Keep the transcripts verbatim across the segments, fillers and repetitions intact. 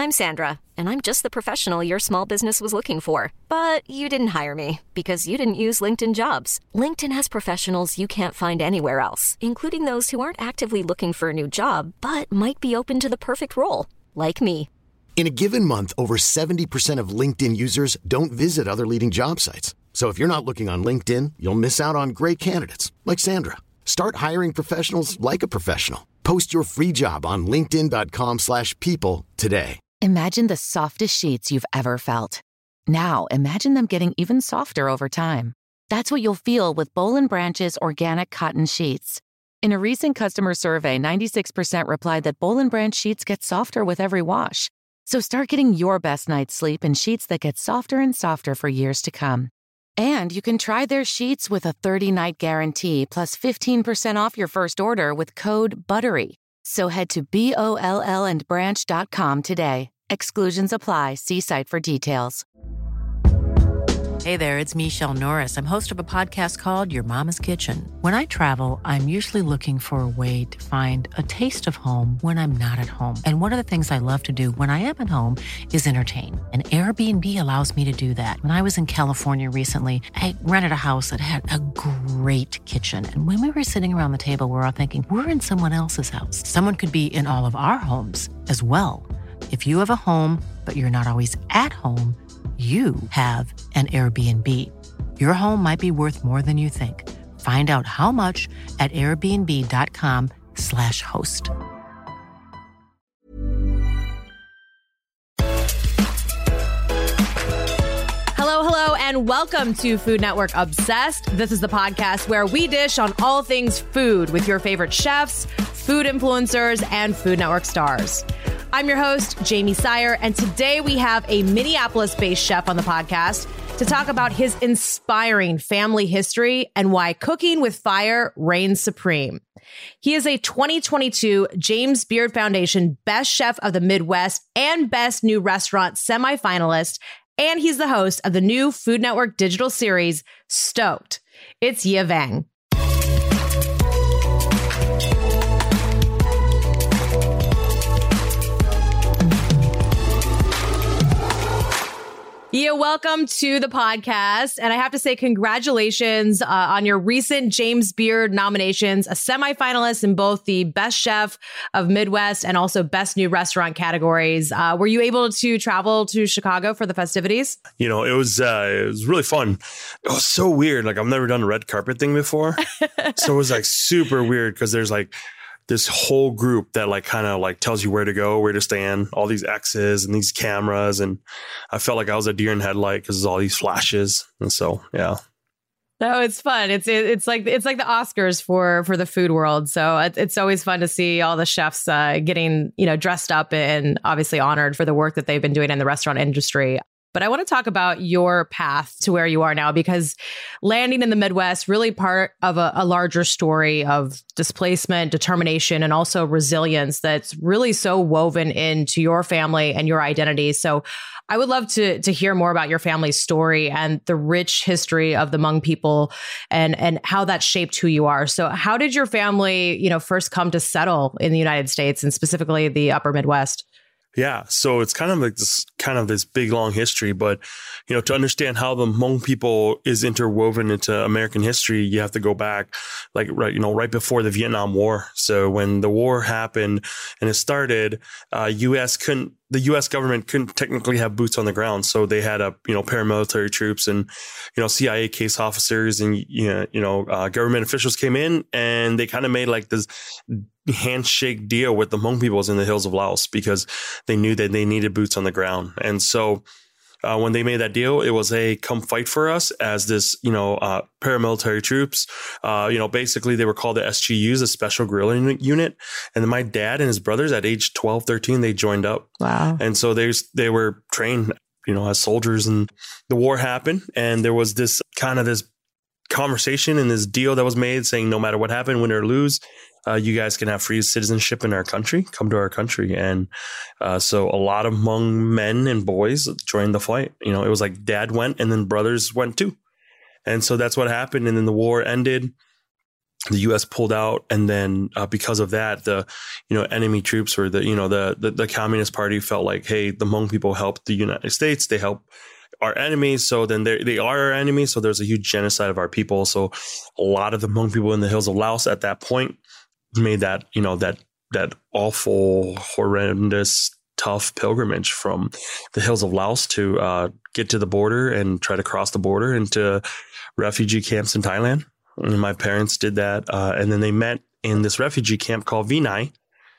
I'm Sandra, and I'm just the professional your small business was looking for. But you didn't hire me because you didn't use LinkedIn Jobs. LinkedIn has professionals you can't find anywhere else, including those who aren't actively looking for a new job, but might be open to the perfect role, like me. In a given month, over seventy percent of LinkedIn users don't visit other leading job sites. So if you're not looking on LinkedIn, you'll miss out on great candidates like Sandra. Start hiring professionals like a professional. Post your free job on linkedin dot com slash people today. Imagine the softest sheets you've ever felt. Now imagine them getting even softer over time. That's what you'll feel with Boll and Branch's organic cotton sheets. In a recent customer survey, ninety-six percent replied that Boll and Branch sheets get softer with every wash. So start getting your best night's sleep in sheets that get softer and softer for years to come. And you can try their sheets with a thirty-night guarantee plus fifteen percent off your first order with code BUTTERY. So head to B O L L and branch dot com today. Exclusions apply. See site for details. Hey there, it's Michelle Norris. I'm host of a podcast called Your Mama's Kitchen. When I travel, I'm usually looking for a way to find a taste of home when I'm not at home. And one of the things I love to do when I am at home is entertain. And Airbnb allows me to do that. When I was in California recently, I rented a house that had a great kitchen. And when we were sitting around the table, we were all thinking, we're in someone else's house. Someone could be in all of our homes as well. If you have a home, but you're not always at home, you have an Airbnb. Your home might be worth more than you think. Find out how much at airbnb dot com slash host. Hello, hello, and welcome to Food Network Obsessed. This is the podcast where we dish on all things food with your favorite chefs, food influencers, and Food Network stars. I'm your host, Jamie Sire, and today we have a Minneapolis-based chef on the podcast to talk about his inspiring family history and why cooking with fire reigns supreme. He is a twenty twenty-two James Beard Foundation Best Chef of the Midwest and Best New Restaurant semifinalist, and he's the host of the new Food Network digital series, Stoked. It's Ye Vang. Yeah, welcome to the podcast. And I have to say congratulations uh, on your recent James Beard nominations, a semifinalist in both the Best Chef of Midwest and also Best New Restaurant categories. Uh, were you able to travel to Chicago for the festivities? You know, it was uh, it was really fun. It was so weird. Like, I've never done a red carpet thing before. So it was like super weird because there's like this whole group that like kind of like tells you where to go, where to stand, all these X's and these cameras. And I felt like I was a deer in headlight because there's all these flashes. And so, yeah. No, it's fun. It's it's like it's like the Oscars for for the food world. So it, it's always fun to see all the chefs uh, getting, you know, dressed up and obviously honored for the work that they've been doing in the restaurant industry. But I want to talk about your path to where you are now, because landing in the Midwest, really part of a, a larger story of displacement, determination, and also resilience that's really so woven into your family and your identity. So I would love to to hear more about your family's story and the rich history of the Hmong people and, and how that shaped who you are. So how did your family, you know, first come to settle in the United States and specifically the upper Midwest? Yeah. So it's kind of like this kind of this big, long history. But, you know, to understand how the Hmong people is interwoven into American history, you have to go back like, right, you know, right before the Vietnam War. So when the war happened and it started, uh, U S couldn't, the U S government couldn't technically have boots on the ground. So they had a, you know, paramilitary troops and, you know, C I A case officers and, you know, you know, uh, government officials came in and they kind of made like this handshake deal with the Hmong peoples in the hills of Laos because they knew that they needed boots on the ground. And so uh, when they made that deal, it was a come fight for us as this, you know, uh, paramilitary troops. Uh, you know, basically they were called the S G Us, a special guerrilla unit. And then my dad and his brothers at age twelve, thirteen, they joined up. Wow. And so they, they were trained, you know, as soldiers, and the war happened. And there was this kind of this conversation and this deal that was made saying no matter what happened, win or lose, Uh, you guys can have free citizenship in our country, come to our country. And uh, so a lot of Hmong men and boys joined the fight. You know, it was like dad went and then brothers went too. And so that's what happened. And then the war ended. the U S pulled out, and then uh, because of that, the you know enemy troops or the you know the, the the Communist Party felt like, hey, the Hmong people helped the United States, they help our enemies, so then they they are our enemies. So there's a huge genocide of our people. So a lot of the Hmong people in the hills of Laos at that point made that you know that that awful, horrendous, tough pilgrimage from the hills of Laos to uh, get to the border and try to cross the border into refugee camps in Thailand. And my parents did that. Uh, and then they met in this refugee camp called Vinai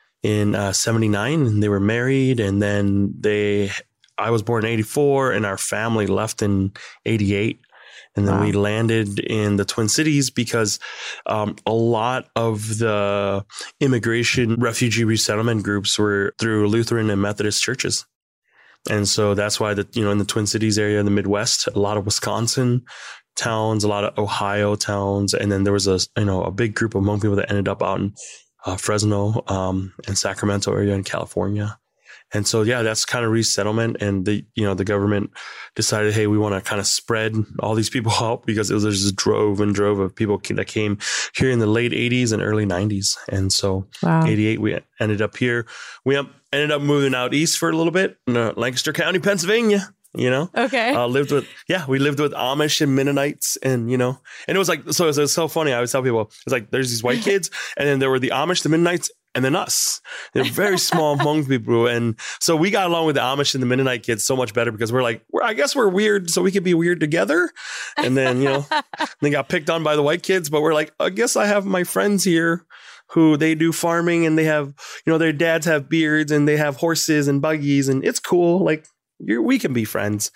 in uh, seventy-nine, and they were married. And then they, I was born in eighty-four, and our family left in eighty-eight. And then wow. we landed in the Twin Cities because um, a lot of the immigration refugee resettlement groups were through Lutheran and Methodist churches. And so that's why, the, you know, in the Twin Cities area in the Midwest, a lot of Wisconsin towns, a lot of Ohio towns. And then there was a, you know, a big group of Hmong people that ended up out in uh, Fresno um, and Sacramento area in California. And so, yeah, that's kind of resettlement. And the, you know, the government decided, hey, we want to kind of spread all these people out because it was just a drove and drove of people that came here in the late eighties and early nineties. And so wow. eighty-eight, we ended up here. We ended up moving out east for a little bit in uh, Lancaster County, Pennsylvania. You know, okay. Uh, lived with, yeah, we lived with Amish and Mennonites, and, you know, and it was like, so it was, it was so funny. I always tell people, it's like, there's these white kids, and then there were the Amish, the Mennonites, and then us. They're very small Hmong people. And so we got along with the Amish and the Mennonite kids so much better because we're like, we're, I guess we're weird, so we could be weird together. And then, you know, they got picked on by the white kids, but we're like, I guess I have my friends here who they do farming, and they have, you know, their dads have beards, and they have horses and buggies, and it's cool. Like, You're, we can be friends.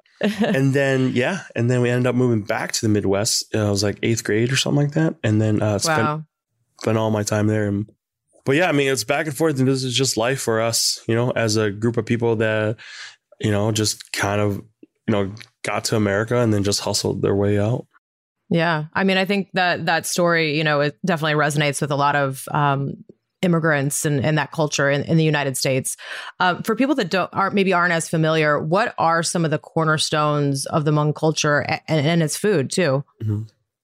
And then, yeah. And then we ended up moving back to the Midwest. Uh, I was like eighth grade or something like that. And then uh, spent, wow. spent all my time there. And, but yeah, I mean, it's back and forth. And this is just life for us, you know, as a group of people that, you know, just kind of, you know, got to America and then just hustled their way out. Yeah. I mean, I think that that story, you know, it definitely resonates with a lot of um immigrants and, and that culture in, in the United States. Um, for people that don't aren't maybe aren't as familiar, what are some of the cornerstones of the Hmong culture and, and its food too? Mm-hmm.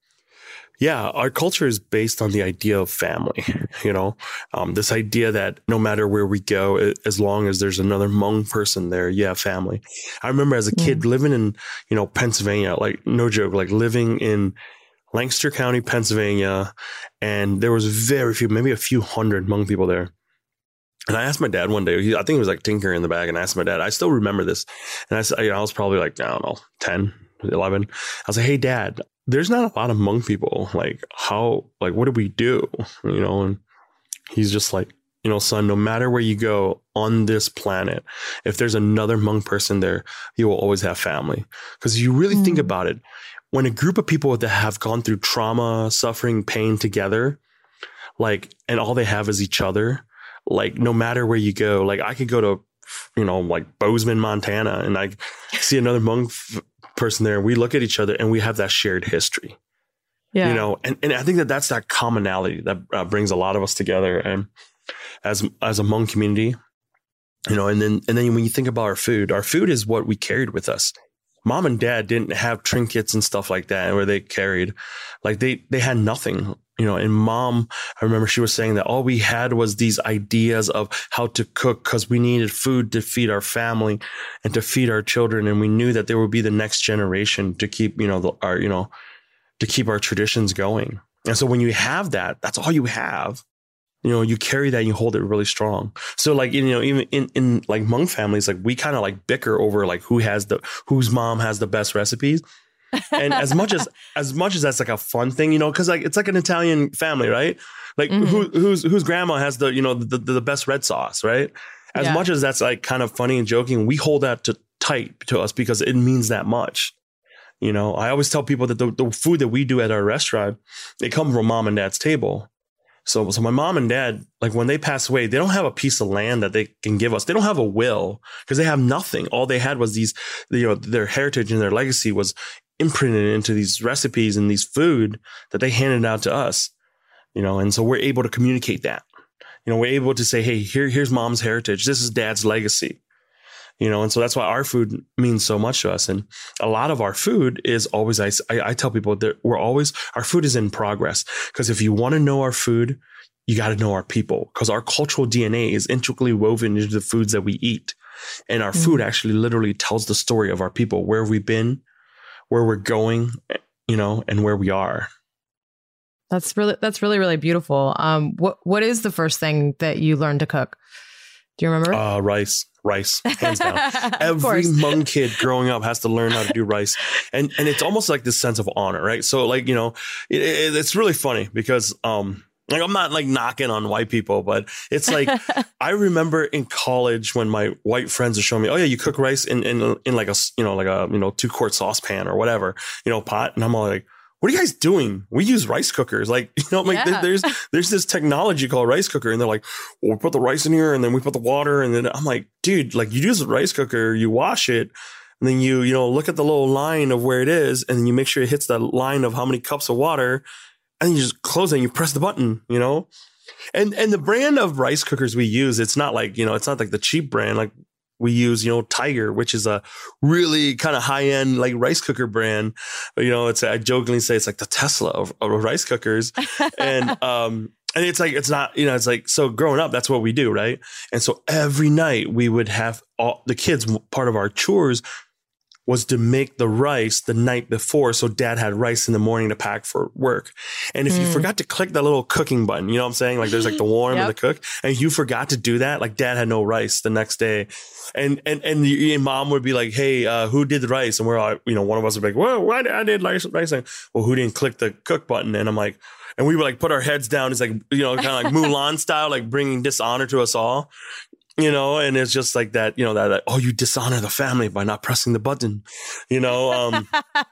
Yeah, our culture is based on the idea of family, you know, um, this idea that no matter where we go, as long as there's another Hmong person there, you have family. I remember as a kid yeah. living in, you know, Pennsylvania, like no joke, like living in Lancaster County, Pennsylvania, and there was very few, maybe a few hundred Hmong people there. And I asked my dad one day, he, I think it was like Tinker in the bag, and I asked my dad, I still remember this. And I said, I was probably like, I don't know, ten, eleven. I was like, hey, Dad, there's not a lot of Hmong people. Like, how, like, what do we do? You know, and he's just like, you know, son, no matter where you go on this planet, if there's another Hmong person there, you will always have family. Because you really mm. think about it, when a group of people that have gone through trauma, suffering, pain together, like, and all they have is each other, like, no matter where you go, like, I could go to, you know, like Bozeman, Montana, and I see another Hmong f- person there. And we look at each other and we have that shared history, yeah. you know, and, and I think that that's that commonality that uh, brings a lot of us together. And as, as a Hmong community, you know, and then, and then when you think about our food, our food is what we carried with us. Mom and dad didn't have trinkets and stuff like that where they carried, like they, they had nothing, you know, and mom, I remember she was saying that all we had was these ideas of how to cook because we needed food to feed our family and to feed our children. And we knew that there would be the next generation to keep, you know, the, our, you know, to keep our traditions going. And so when you have that, that's all you have. You know, you carry that and you hold it really strong. So like, you know, even in, in like Hmong families, like we kind of like bicker over like who has the, whose mom has the best recipes. And as much as, as much as that's like a fun thing, you know, cause like, it's like an Italian family, right? Like mm-hmm. who, whose, whose grandma has the, you know, the, the, the best red sauce, right? As yeah. much as that's like kind of funny and joking, we hold that to tight to us because it means that much. You know, I always tell people that the, the food that we do at our restaurant, it comes from mom and dad's table. So, so my mom and dad, like when they pass away, they don't have a piece of land that they can give us. They don't have a will because they have nothing. All they had was these, you know, their heritage and their legacy was imprinted into these recipes and these food that they handed out to us, you know, and so we're able to communicate that. You know, we're able to say, hey, here, here's mom's heritage. This is dad's legacy. you know, and so that's why our food means so much to us. And a lot of our food is always, I, I tell people that we're always, our food is in progress, because if you want to know our food, you got to know our people, because our cultural D N A is intricately woven into the foods that we eat. And our mm. food actually literally tells the story of our people, where we've been, where we're going, you know, and where we are. That's really, that's really, really beautiful. Um, what, what is the first thing that you learned to cook? Do you remember? Uh, rice, rice, hands down. Every Hmong kid growing up has to learn how to do rice. And, and it's almost like this sense of honor, right? So like, you know, it, it, it's really funny because, um, like, I'm not like knocking on white people, but it's like, I remember in college when my white friends are showing me, oh yeah, you cook rice in, in, in like a, you know, like a, you know, two quart saucepan or whatever, you know, pot. And I'm all like, what are you guys doing? We use rice cookers. Like, you know, like yeah. there's, there's this technology called rice cooker. And they're like, well, we put the rice in here and then we put the water. And then I'm like, dude, like you use a rice cooker, you wash it. And then you, you know, look at the little line of where it is. And then you make sure it hits that line of how many cups of water. And you just close it and you press the button, you know? And and the brand of rice cookers we use, it's not like, you know, it's not like the cheap brand. Like we use, you know, Tiger, which is a really kind of high end like rice cooker brand. But, you know, it's, I jokingly say it's like the Tesla of, of rice cookers. and, um, and it's like, it's not, you know, it's like, so growing up, that's what we do. Right. And so every night we would have all the kids, part of our chores was to make the rice the night before. So dad had rice in the morning to pack for work. And if mm. you forgot to click that little cooking button, you know what I'm saying? Like there's like the warm yep. and the cook, and you forgot to do that. Like dad had no rice the next day. And, and, and your mom would be like, hey, uh, who did the rice? And we're all, you know, one of us would be like, well, why did I did rice? rice? Like, well, who didn't click the cook button? And I'm like, and we would like put our heads down. It's like, you know, kind of like Mulan style, like bringing dishonor to us all. You know, and it's just like that, you know, that, that, oh, you dishonor the family by not pressing the button, you know? Um,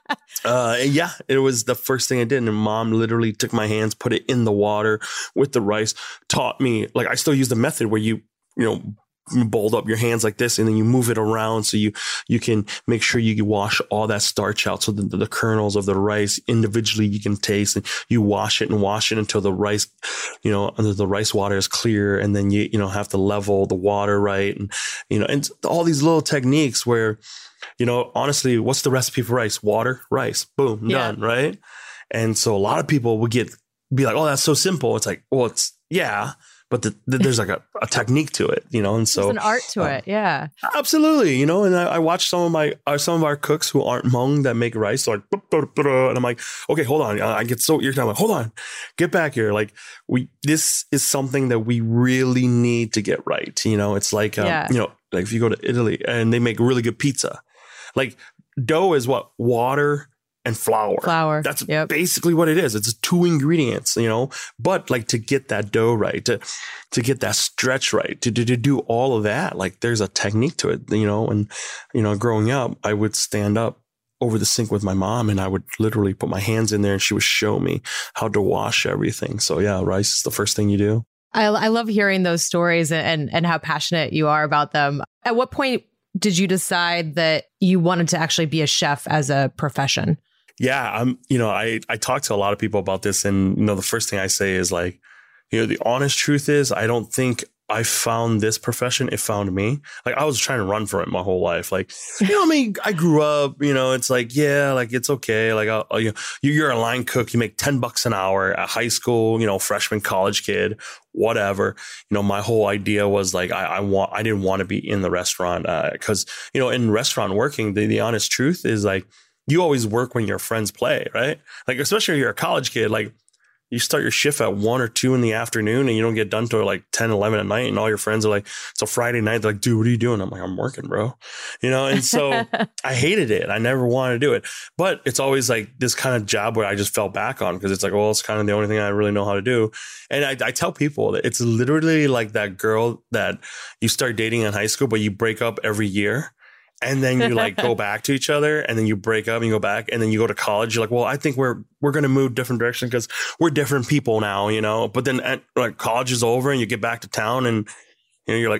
uh, and yeah, it was the first thing I did. And mom literally took my hands, put it in the water with the rice, taught me, like, I still use the method where you, you know, bold up your hands like this and then you move it around so you you can make sure you wash all that starch out, so the, the kernels of the rice individually you can taste, and you wash it and wash it until the rice, you know, under the rice water is clear, and then you you know have to level the water right, and you know, and all these little techniques where, you know, honestly, what's the recipe for rice? Water, rice, boom, yeah. done, right? And so a lot of people would get be like, oh, that's so simple. It's like, well, it's yeah. But the, the, there's like a, a technique to it, you know, and so there's an art to uh, it, yeah, absolutely, you know. And I, I watch some of my uh, some of our cooks who aren't Hmong that make rice, like, and I'm like, okay, hold on, I get so irritated. I'm like, hold on, get back here. Like we, this is something that we really need to get right. You know, it's like, um, yeah. you know, like if you go to Italy and they make really good pizza, like dough is what? Water and flour. Flour. That's yep. basically what it is. It's two ingredients, you know, but like to get that dough right, to, to get that stretch right, to, to, to do all of that, like there's a technique to it, you know, and, you know, growing up, I would stand up over the sink with my mom and I would literally put my hands in there and she would show me how to wash everything. So yeah, rice is the first thing you do. I, I love hearing those stories and, and how passionate you are about them. At what point did you decide that you wanted to actually be a chef as a profession? Yeah, I'm, you know, I, I talk to a lot of people about this, and, you know, the first thing I say is like, you know, the honest truth is I don't think I found this profession. It found me. Like I was trying to run from it my whole life. Like, you know, I mean, I grew up, you know, it's like, yeah, like it's okay. Like, I'll, I'll, you know, you're a line cook. You make ten bucks an hour at high school, you know, freshman college kid, whatever. You know, my whole idea was like, I, I want, I didn't want to be in the restaurant uh, cause, you know, in restaurant working, the, the honest truth is like, you always work when your friends play, right? Like, especially if you're a college kid, like you start your shift at one or two in the afternoon and you don't get done till like ten, eleven at night. And all your friends are like, it's a Friday night. They're like, dude, what are you doing? I'm like, I'm working, bro. You know? And so I hated it. I never wanted to do it, but it's always like this kind of job where I just fell back on because it's like, well, it's kind of the only thing I really know how to do. And I, I tell people that it's literally like that girl that you start dating in high school, but you break up every year. And then you like go back to each other and then you break up and you go back and then you go to college. You're like, well, I think we're, we're going to move different directions because we're different people now, you know, but then at, like college is over and you get back to town and, you know, you're like,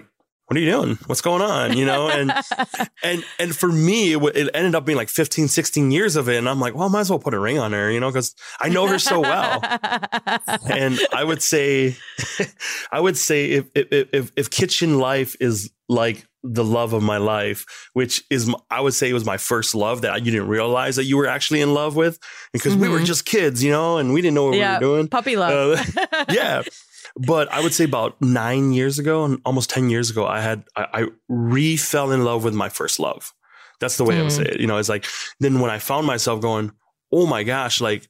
what are you doing? What's going on? You know, and, and, and for me, it, it ended up being like fifteen, sixteen years of it. And I'm like, well, I might as well put a ring on her, you know, cause I know her so well. And I would say, I would say if, if, if, if kitchen life is like the love of my life, which is, I would say it was my first love that you didn't realize that you were actually in love with, because mm-hmm. we were just kids, you know, and we didn't know what yeah, we were doing. Puppy love. Uh, yeah. But I would say about nine years ago and almost ten years ago, I had, I, I re-fell in love with my first love. That's the way mm. I would say it. You know, it's like, then when I found myself going, oh my gosh, like,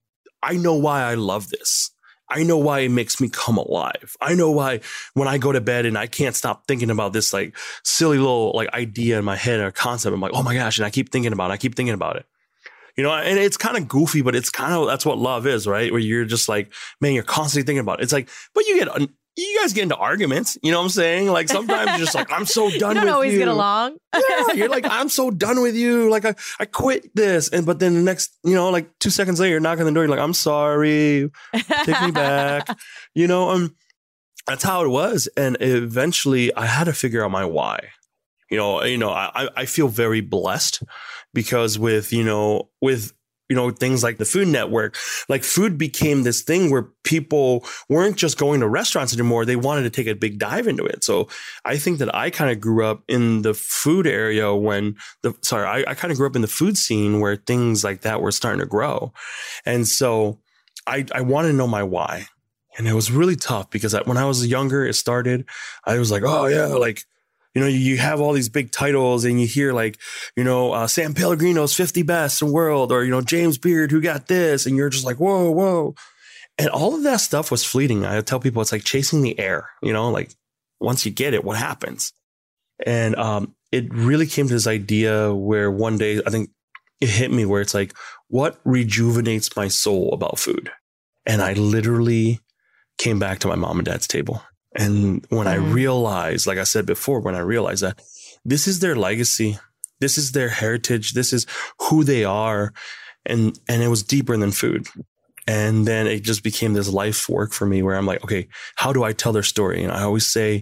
I know why I love this. I know why it makes me come alive. I know why when I go to bed and I can't stop thinking about this like silly little like idea in my head or concept, I'm like, oh my gosh. And I keep thinking about it. I keep thinking about it. You know, and it's kind of goofy, but it's kind of, that's what love is, right? Where you're just like, man, you're constantly thinking about it. It's like, but you get, you guys get into arguments, you know what I'm saying? Like sometimes you're just like, I'm so done with you. You don't always get along. Yeah, you're like, I'm so done with you. Like I, I quit this. And, but then the next, you know, like two seconds later, you're knocking on the door. You're like, I'm sorry. Take me back. You know, um, that's how it was. And eventually I had to figure out my why. You know, you know, I, I feel very blessed because with, you know, with, you know, things like the Food Network, like food became this thing where people weren't just going to restaurants anymore. They wanted to take a big dive into it. So I think that I kind of grew up in the food area when the, sorry, I, I kind of grew up in the food scene where things like that were starting to grow. And so I, I wanted to know my why. And it was really tough because I, when I was younger, it started, I was like, oh yeah, like, you know, you have all these big titles and you hear like, you know, uh, San Pellegrino's fifty best in the world, or, you know, James Beard, who got this. And you're just like, whoa, whoa. And all of that stuff was fleeting. I tell people it's like chasing the air, you know, like once you get it, what happens? And um, it really came to this idea where one day I think it hit me where it's like, what rejuvenates my soul about food? And I literally came back to my mom and dad's table. And when mm. I realized, like I said before, when I realized that this is their legacy, this is their heritage, this is who they are. And, and it was deeper than food. And then it just became this life work for me where I'm like, okay, how do I tell their story? And I always say,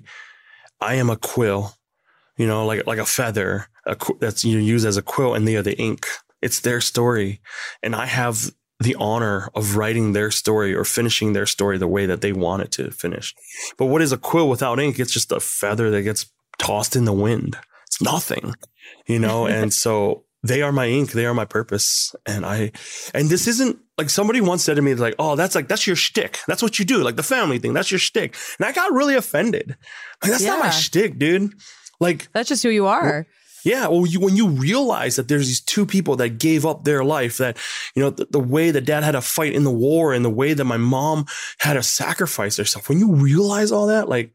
I am a quill, you know, like, like a feather a, that's you know, used as a quill, and they are the ink. It's their story. And I have the honor of writing their story or finishing their story the way that they want it to finish. But what is a quill without ink? It's just a feather that gets tossed in the wind. It's nothing, you know? And so they are my ink. They are my purpose. And I, and this isn't like somebody once said to me, like, oh, that's like, that's your shtick. That's what you do. Like the family thing. That's your shtick. And I got really offended. Like, that's yeah. not my shtick, dude. Like, that's just who you are. Well, yeah. Well, you, when you realize that there's these two people that gave up their life, that, you know, the, the way that dad had to fight in the war and the way that my mom had to sacrifice herself, when you realize all that, like,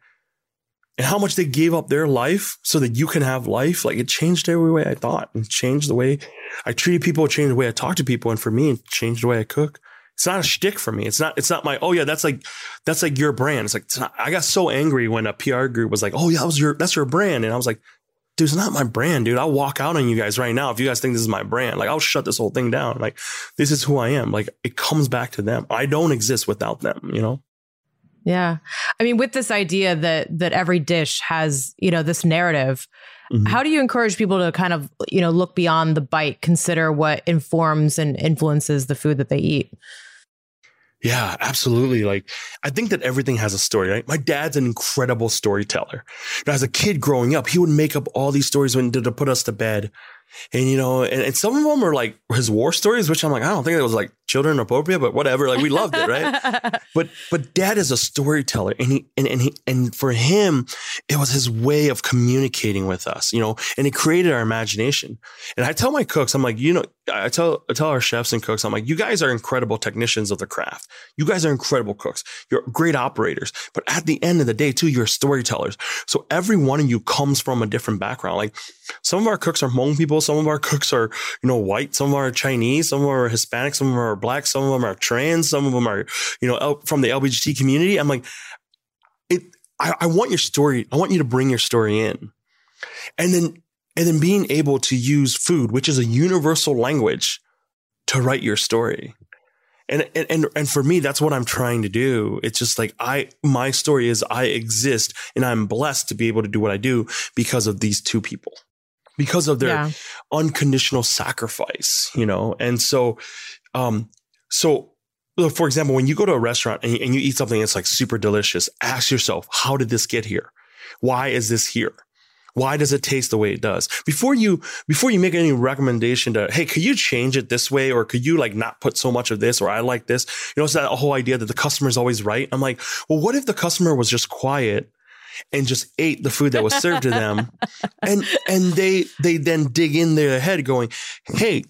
and how much they gave up their life so that you can have life, like it changed every way I thought, and changed the way I treated people, it changed the way I talked to people. And for me, it changed the way I cook. It's not a shtick for me. It's not, it's not my, oh yeah, that's like, that's like your brand. It's like, it's not, I got so angry when a P R group was like, oh yeah, that was your, that's your brand. And I was like, dude, it's not my brand, dude. I'll walk out on you guys right now if you guys think this is my brand. Like, I'll shut this whole thing down. Like, this is who I am. Like, it comes back to them. I don't exist without them, you know? Yeah. I mean, with this idea that that every dish has, you know, this narrative, mm-hmm. how do you encourage people to kind of, you know, look beyond the bite, consider what informs and influences the food that they eat? Yeah, absolutely. Like, I think that everything has a story, right? My dad's an incredible storyteller. You know, as a kid growing up, he would make up all these stories when to, to put us to bed. And, you know, and, and some of them are like his war stories, which I'm like, I don't think it was like children appropriate, but whatever. Like, we loved it, right? but but dad is a storyteller, and he and and he and for him, it was his way of communicating with us, you know, and it created our imagination. And I tell my cooks, I'm like, you know, I tell I tell our chefs and cooks, I'm like, you guys are incredible technicians of the craft. You guys are incredible cooks. You're great operators. But at the end of the day, too, you're storytellers. So every one of you comes from a different background. Like, some of our cooks are Hmong people. Some of our cooks are, you know, white. Some of them are Chinese. Some of them are Hispanic. Some of them are black. Some of them are trans. Some of them are, you know, from the L G B T community. I'm like, it. I, I want your story. I want you to bring your story in, and then and then being able to use food, which is a universal language, to write your story. And, and, and, and for me, that's what I'm trying to do. It's just like I, my story is I exist and I'm blessed to be able to do what I do because of these two people, because of their yeah. unconditional sacrifice, you know? And so, um, so for example, when you go to a restaurant and you, and you eat something that's like super delicious, ask yourself, how did this get here? Why is this here? Why does it taste the way it does? Before you, before you make any recommendation to, hey, could you change it this way? Or could you like not put so much of this? Or I like this, you know, it's that whole idea that the customer is always right. I'm like, well, what if the customer was just quiet and just ate the food that was served to them? And, and they, they then dig in their head going, hey,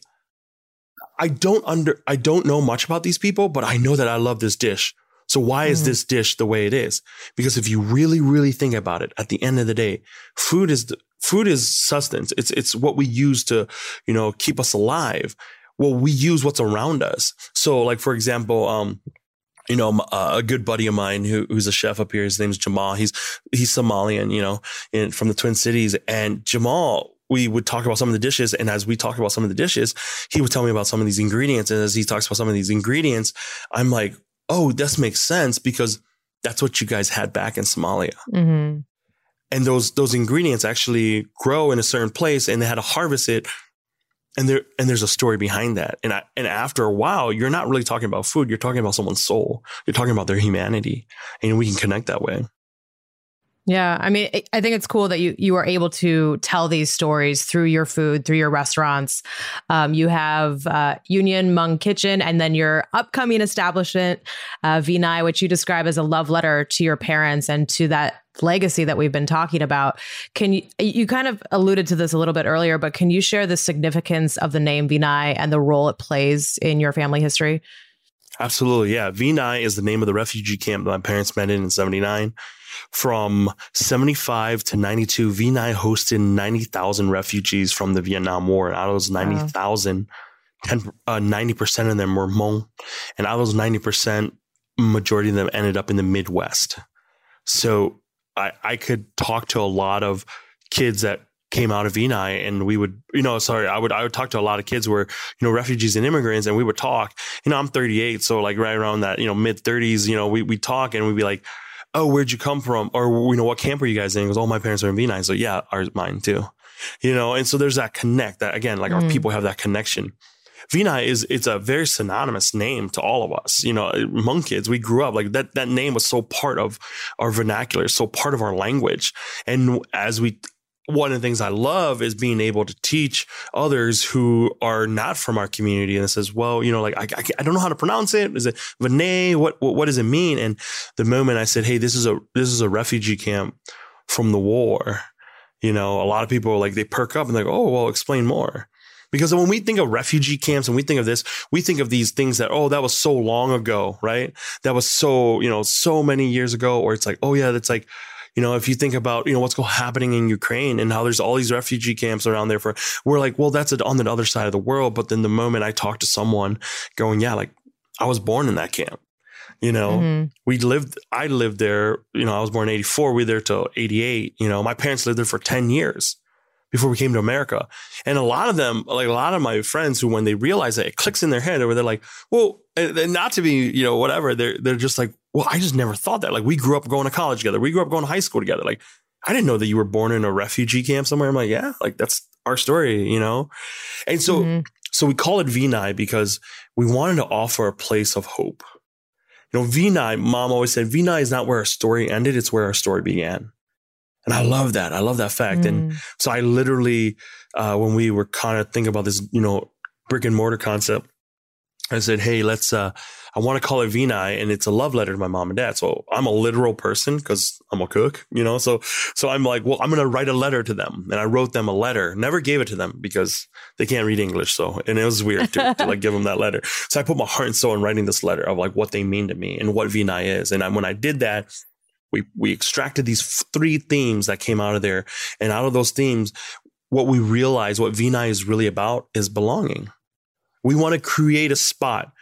I don't under, I don't know much about these people, but I know that I love this dish. So why is this dish the way it is? Because if you really, really think about it, at the end of the day, food is the, food is sustenance. It's it's what we use to, you know, keep us alive. Well, we use what's around us. So, like for example, um, you know, a, a good buddy of mine who, who's a chef up here. His name's Jamal. He's he's Somalian, you know, in, from the Twin Cities. And Jamal, we would talk about some of the dishes. And as we talk about some of the dishes, he would tell me about some of these ingredients. And as he talks about some of these ingredients, I'm like, oh, this makes sense because that's what you guys had back in Somalia. Mm-hmm. And those those ingredients actually grow in a certain place and they had to harvest it. And there and there's a story behind that. And I, and after a while, you're not really talking about food. You're talking about someone's soul. You're talking about their humanity. And we can connect that way. Yeah. I mean, I think it's cool that you, you are able to tell these stories through your food, through your restaurants. Um, you have uh, Union Hmong Kitchen and then your upcoming establishment, uh, Vinai, which you describe as a love letter to your parents and to that legacy that we've been talking about. Can you, you kind of alluded to this a little bit earlier, but can you share the significance of the name Vinai and the role it plays in your family history? Absolutely. Yeah. Vinai is the name of the refugee camp that my parents met in in seventy-nine. From seventy-five to ninety-two, Vinai hosted ninety thousand refugees from the Vietnam War. And out of those ninety thousand, uh, ninety percent of them were Hmong. And out of those ninety percent, majority of them ended up in the Midwest. So I, I could talk to a lot of kids that came out of Vinai and we would, you know, sorry, I would, I would talk to a lot of kids who were, you know, refugees and immigrants and we would talk, you know, I'm thirty-eight. So like right around that, you know, mid thirties, you know, we, we talk and we'd be like, oh, where'd you come from? Or, you know, what camp are you guys in? Because all my parents are in Vinai. So yeah, ours, mine too, you know? And so there's that connect that again, like mm. our people have that connection. Vinai is, it's a very synonymous name to all of us, you know, Hmong kids. We grew up like that, that name was so part of our vernacular, so part of our language. And as we, one of the things I love is being able to teach others who are not from our community. And it says, well, you know, like, I, I, I don't know how to pronounce it. Is it Vinai? What, what, what does it mean? And the moment I said, hey, this is a, this is a refugee camp from the war, you know, a lot of people like, they perk up and they go, oh, well, explain more. Because when we think of refugee camps and we think of this, we think of these things that, oh, that was so long ago, right? That was so, you know, so many years ago. Or it's like, oh yeah, that's like, you know, if you think about, you know, what's happening in Ukraine and how there's all these refugee camps around there for, we're like, well, that's on the other side of the world. But then the moment I talk to someone going, yeah, like I was born in that camp, you know, mm-hmm. we lived, I lived there, you know, I was born in eighty-four. We were there till eighty-eight. You know, my parents lived there for ten years before we came to America. And a lot of them, like a lot of my friends who, when they realize that, it clicks in their head where they're like, well, not to be, you know, whatever. They're, they're just like, well, I just never thought that. Like we grew up going to college together. We grew up going to high school together. Like, I didn't know that you were born in a refugee camp somewhere. I'm like, yeah, like that's our story, you know? And so, mm-hmm. so we call it Vinai because we wanted to offer a place of hope. You know, Vinai, mom always said, Vinai is not where our story ended. It's where our story began. And I love that. I love that fact. Mm. And so I literally, uh, when we were kind of thinking about this, you know, brick and mortar concept, I said, hey, let's, uh, I want to call it Vinai, and it's a love letter to my mom and dad. So I'm a literal person because I'm a cook, you know? So, so I'm like, well, I'm going to write a letter to them. And I wrote them a letter, never gave it to them because they can't read English. So, and it was weird to, to like give them that letter. So I put my heart and soul in writing this letter of like what they mean to me and what Vinai is. And I, when I did that, we, we extracted these three themes that came out of there. And out of those themes, what we realized, what Vinai is really about is belonging. We want to create a spot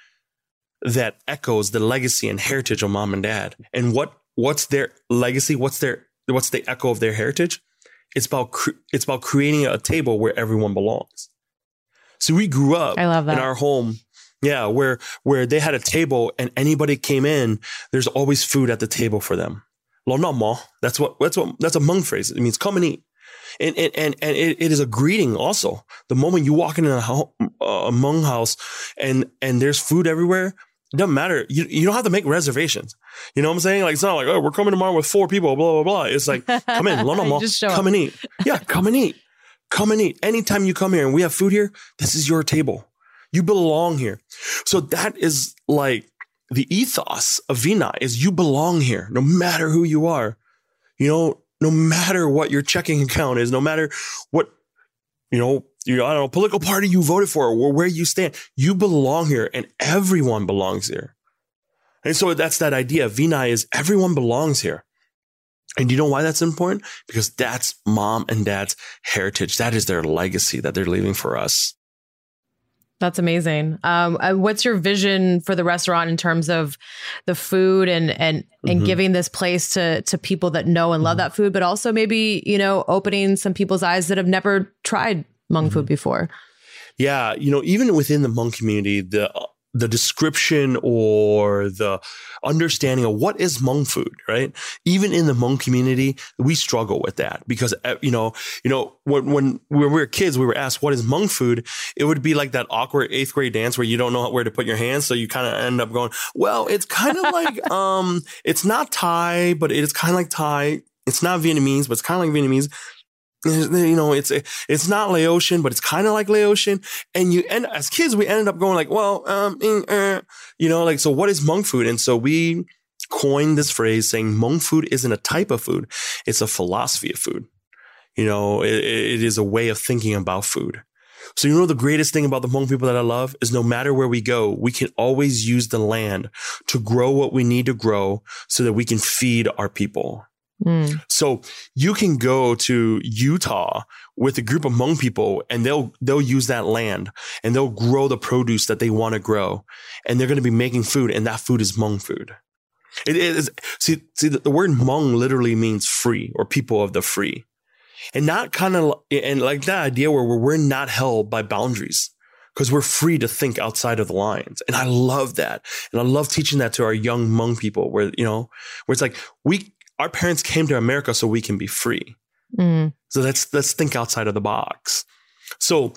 that echoes the legacy and heritage of mom and dad. And what what's their legacy? What's their what's the echo of their heritage? It's about cre- it's about creating a table where everyone belongs. So we grew up I love that. in our home Yeah, where where they had a table and anybody came in, there's always food at the table for them. Lo na mo. That's what that's what that's a Hmong phrase. It means come and eat. And and and, and it, it is a greeting also. The moment you walk into a, ho- a Hmong house and and there's food everywhere, it doesn't matter. You you don't have to make reservations. You know what I'm saying? Like it's not like, oh, we're coming tomorrow with four people, blah blah blah. It's like, come in, lo na mo. Come and eat. Yeah, come and eat. Come and eat. Anytime you come here and we have food here, this is your table. You belong here. So that is like the ethos of Vinai is you belong here, no matter who you are. You know, no matter what your checking account is, no matter what, you know, you know, I don't know, political party you voted for or where you stand, you belong here and everyone belongs here. And so that's that idea. Vinai is everyone belongs here. And you know why that's important? Because that's mom and dad's heritage. That is their legacy that they're leaving for us. That's amazing. Um, uh, what's your vision for the restaurant in terms of the food and and and mm-hmm. giving this place to to people that know and love mm-hmm. that food, but also maybe, you know, opening some people's eyes that have never tried Hmong mm-hmm. food before? Yeah, you know, even within the Hmong community, the the description or the understanding of what is Hmong food, right? Even in the Hmong community, we struggle with that because, you know, you know, when, when, when we were kids, we were asked, what is Hmong food? It would be like that awkward eighth grade dance where you don't know where to put your hands. So you kind of end up going, well, it's kind of like, um, it's not Thai, but it is kind of like Thai. It's not Vietnamese, but it's kind of like Vietnamese. You know, it's it's not Laotian, but it's kind of like Laotian. And you and as kids, we ended up going like, well, um, uh, you know, like, so what is Hmong food? And so we coined this phrase saying Hmong food isn't a type of food. It's a philosophy of food. You know, it, it is a way of thinking about food. So, you know, the greatest thing about the Hmong people that I love is no matter where we go, we can always use the land to grow what we need to grow so that we can feed our people. Mm. So you can go to Utah with a group of Hmong people and they'll they'll use that land and they'll grow the produce that they want to grow. And they're going to be making food. And that food is Hmong food. It is. See, see the, the word Hmong literally means free or people of the free. And not kind of and like that idea where we're not held by boundaries because we're free to think outside of the lines. And I love that. And I love teaching that to our young Hmong people where, you know, where it's like we our parents came to America so we can be free. Mm. So let's let's think outside of the box. So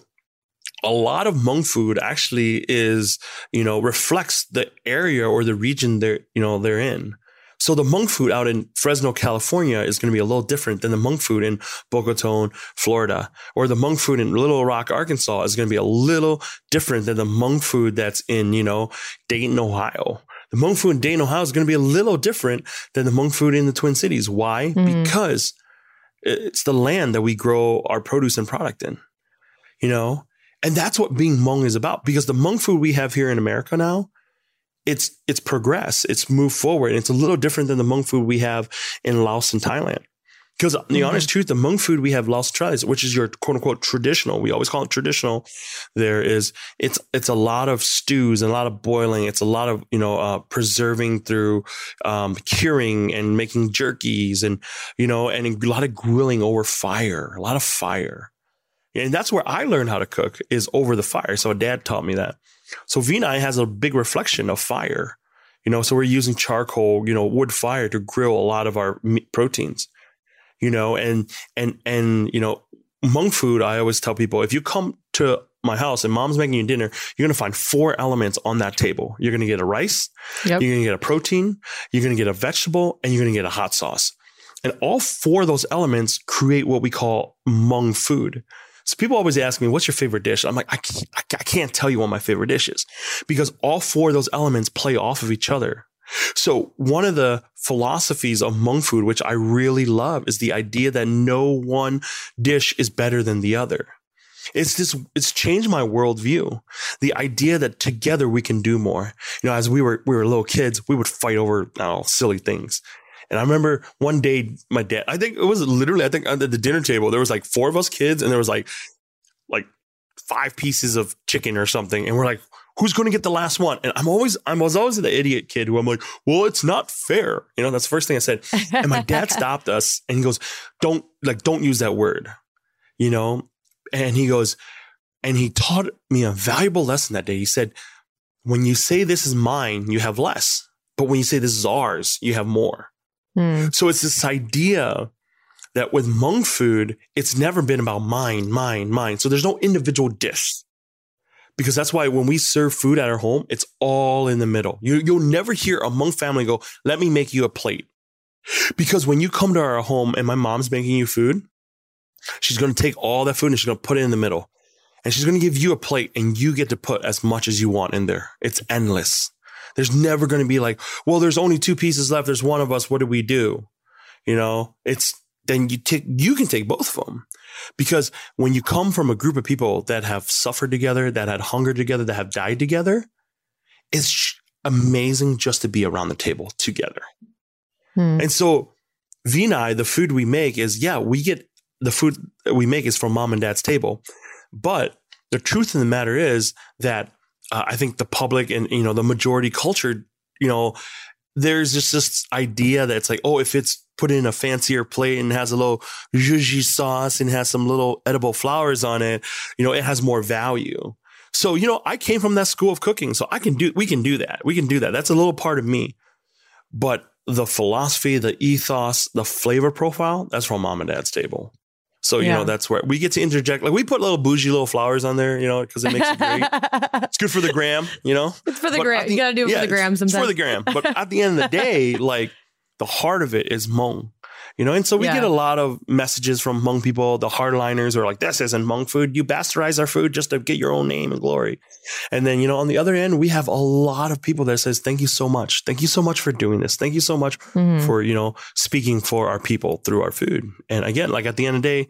a lot of Hmong food actually is, you know, reflects the area or the region they're, you know, they're in. So the Hmong food out in Fresno, California is going to be a little different than the Hmong food in Boca Raton, Florida, or the Hmong food in Little Rock, Arkansas is going to be a little different than the Hmong food that's in, you know, Dayton, Ohio. The Hmong food in Dayton, Ohio is going to be a little different than the Hmong food in the Twin Cities. Why? Mm. Because it's the land that we grow our produce and product in, you know, and that's what being Hmong is about. Because the Hmong food we have here in America now, it's it's progressed, it's moved forward. And it's a little different than the Hmong food we have in Laos and Thailand. Because the mm-hmm. honest truth, the Hmong food we have Laos Thailand, which is your quote unquote traditional. We always call it traditional. There is it's it's a lot of stews and a lot of boiling. It's a lot of you know uh, preserving through um, curing and making jerkies and you know and a lot of grilling over fire. A lot of fire, and that's where I learned how to cook is over the fire. So Dad taught me that. So Vinai has a big reflection of fire. You know, so we're using charcoal, you know, wood fire to grill a lot of our meat proteins. You know, and, and, and, you know, Hmong food, I always tell people, if you come to my house and mom's making you dinner, you're going to find four elements on that table. You're going to get a rice, yep. You're going to get a protein, you're going to get a vegetable, and you're going to get a hot sauce. And all four of those elements create what we call Hmong food. So people always ask me, what's your favorite dish? I'm like, I can't, I can't tell you what my favorite dish is because all four of those elements play off of each other. So one of the philosophies of Hmong food, which I really love, is the idea that no one dish is better than the other. It's this, it's changed my worldview. The idea that together we can do more. You know, as we were, we were little kids, we would fight over oh, silly things. And I remember one day my dad, I think it was literally, I think at the dinner table, there was like four of us kids and there was like, like five pieces of chicken or something. And we're like, who's going to get the last one? And I'm always, I was always the idiot kid who I'm like, well, it's not fair. You know, that's the first thing I said. And my dad stopped us and he goes, don't like, don't use that word, you know? And he goes, and he taught me a valuable lesson that day. He said, when you say this is mine, you have less. But when you say this is ours, you have more. Mm. So it's this idea that with Hmong food, it's never been about mine, mine, mine. So there's no individual dish. Because that's why when we serve food at our home, it's all in the middle. You, you'll never hear a Hmong family go, let me make you a plate. Because when you come to our home and my mom's making you food, she's going to take all that food and she's going to put it in the middle. And she's going to give you a plate and you get to put as much as you want in there. It's endless. There's never going to be like, well, there's only two pieces left. There's one of us. What do we do? You know, it's then you take, you can take both of them. Because when you come from a group of people that have suffered together, that had hunger together, that have died together, it's amazing just to be around the table together. Hmm. And so Vinai, the food we make is, yeah, we get the food that we make is from mom and dad's table. But the truth of the matter is that uh, I think the public and, you know, the majority culture, you know, there's just this idea that it's like, oh, if it's put in a fancier plate and has a little zhuzhi sauce and has some little edible flowers on it, you know, it has more value. So, you know, I came from that school of cooking, so I can do, we can do that. We can do that. That's a little part of me. But the philosophy, the ethos, the flavor profile, that's from mom and dad's table. So, you yeah. know, that's where we get to interject. Like we put little bougie little flowers on there, you know, because it makes it great. It's good for the gram, you know. It's for the but gram. The, you got to do it yeah, for the gram sometimes. It's for the gram. But at the end of the day, like the heart of it is Hmong, you know. And so we yeah. get a lot of messages from Hmong people. The hardliners are like, this isn't Hmong food. You bastardize our food just to get your own name and glory. And then, you know, on the other end, we have a lot of people that says, thank you so much. Thank you so much for doing this. Thank you so much mm-hmm. for, you know, speaking for our people through our food. And again, like at the end of the day,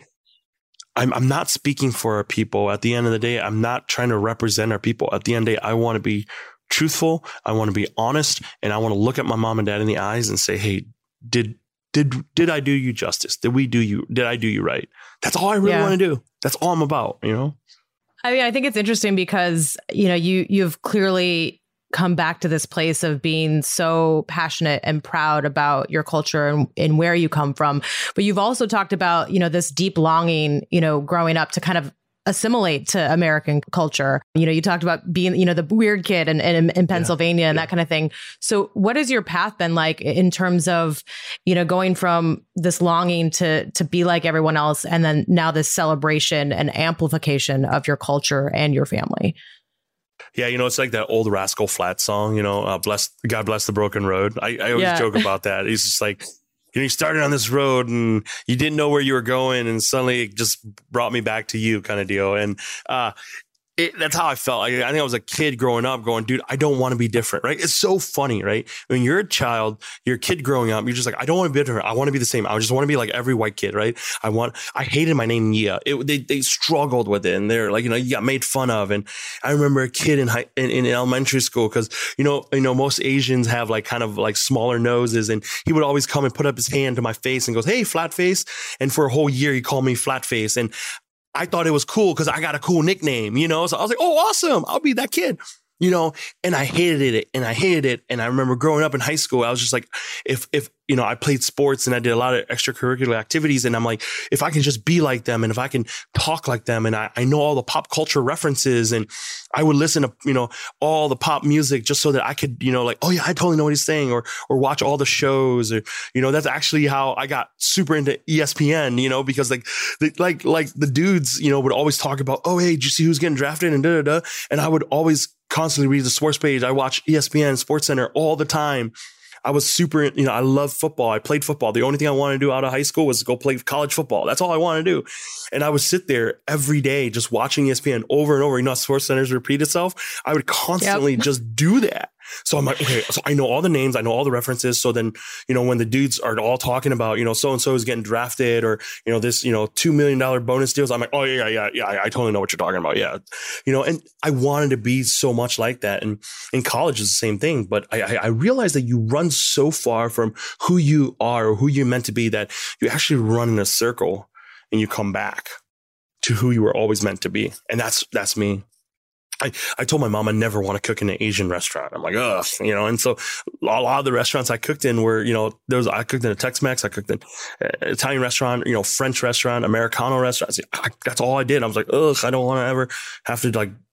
I'm I'm not speaking for our people. At the end of the day, I'm not trying to represent our people. At the end of the day, I want to be truthful. I want to be honest. And I want to look at my mom and dad in the eyes and say, hey, did did did I do you justice? Did we do you? Did I do you right? That's all I really yeah. want to do. That's all I'm about, you know? I mean, I think it's interesting because, you know, you you've clearly come back to this place of being so passionate and proud about your culture and, and where you come from. But you've also talked about, you know, this deep longing, you know, growing up to kind of assimilate to American culture. You know, you talked about being, you know, the weird kid in, in, in Pennsylvania yeah, and yeah. that kind of thing. So what has your path been like in terms of, you know, going from this longing to to be like everyone else and then now this celebration and amplification of your culture and your family? Yeah, you know, it's like that old Rascal Flatts song, you know, uh, bless, God bless the broken road. I, I always yeah. joke about that. He's just like, you know, you started on this road and you didn't know where you were going and suddenly it just brought me back to you kind of deal. And uh, it, that's how I felt. I, I think I was a kid growing up going, dude, I don't want to be different, right? It's so funny, right? When you're a child, you're a kid growing up, you're just like, I don't want to be different. I want to be the same. I just want to be like every white kid, right? I want, I hated my name, Nia. It, they, they struggled with it and they're like, you know, you got made fun of. And I remember a kid in high, in, in elementary school, because, you know, you know, most Asians have like kind of like smaller noses, and he would always come and put up his hand to my face and goes, hey, flat face. And for a whole year, he called me flat face. And I thought it was cool because I got a cool nickname, you know? So I was like, oh, awesome. I'll be that kid, you know? And I hated it and I hated it. And I remember growing up in high school, I was just like, if, if, you know, I played sports and I did a lot of extracurricular activities. And I'm like, if I can just be like them and if I can talk like them and I, I know all the pop culture references and I would listen to, you know, all the pop music just so that I could, you know, like, oh yeah, I totally know what he's saying, or, or watch all the shows, or, you know, that's actually how I got super into E S P N, you know, because like, the, like, like the dudes, you know, would always talk about, oh, hey, did you see who's getting drafted and da da da. And I would always constantly read the sports page. I watch E S P N, Sports Center all the time. I was super, you know, I love football. I played football. The only thing I wanted to do out of high school was go play college football. That's all I wanted to do. And I would sit there every day just watching E S P N over and over. You know, Sports Centers repeat itself. I would constantly yep. just do that. So I'm like, okay, so I know all the names. I know all the references. So then, you know, when the dudes are all talking about, you know, so-and-so is getting drafted, or, you know, this, you know, two million dollars bonus deals, I'm like, oh yeah, yeah, yeah. I totally know what you're talking about. Yeah. You know, and I wanted to be so much like that. And in college is the same thing. But I, I realized that you run so far from who you are or who you're meant to be that you actually run in a circle and you come back to who you were always meant to be. And that's, that's me. I, I told my mom I never want to cook in an Asian restaurant. I'm like, ugh, you know, and so a lot of the restaurants I cooked in were, you know, there was, I cooked in a Tex-Mex, I cooked in an Italian restaurant, you know, French restaurant, Americano restaurant. I, that's all I did. I was like, ugh, I don't want to ever have to like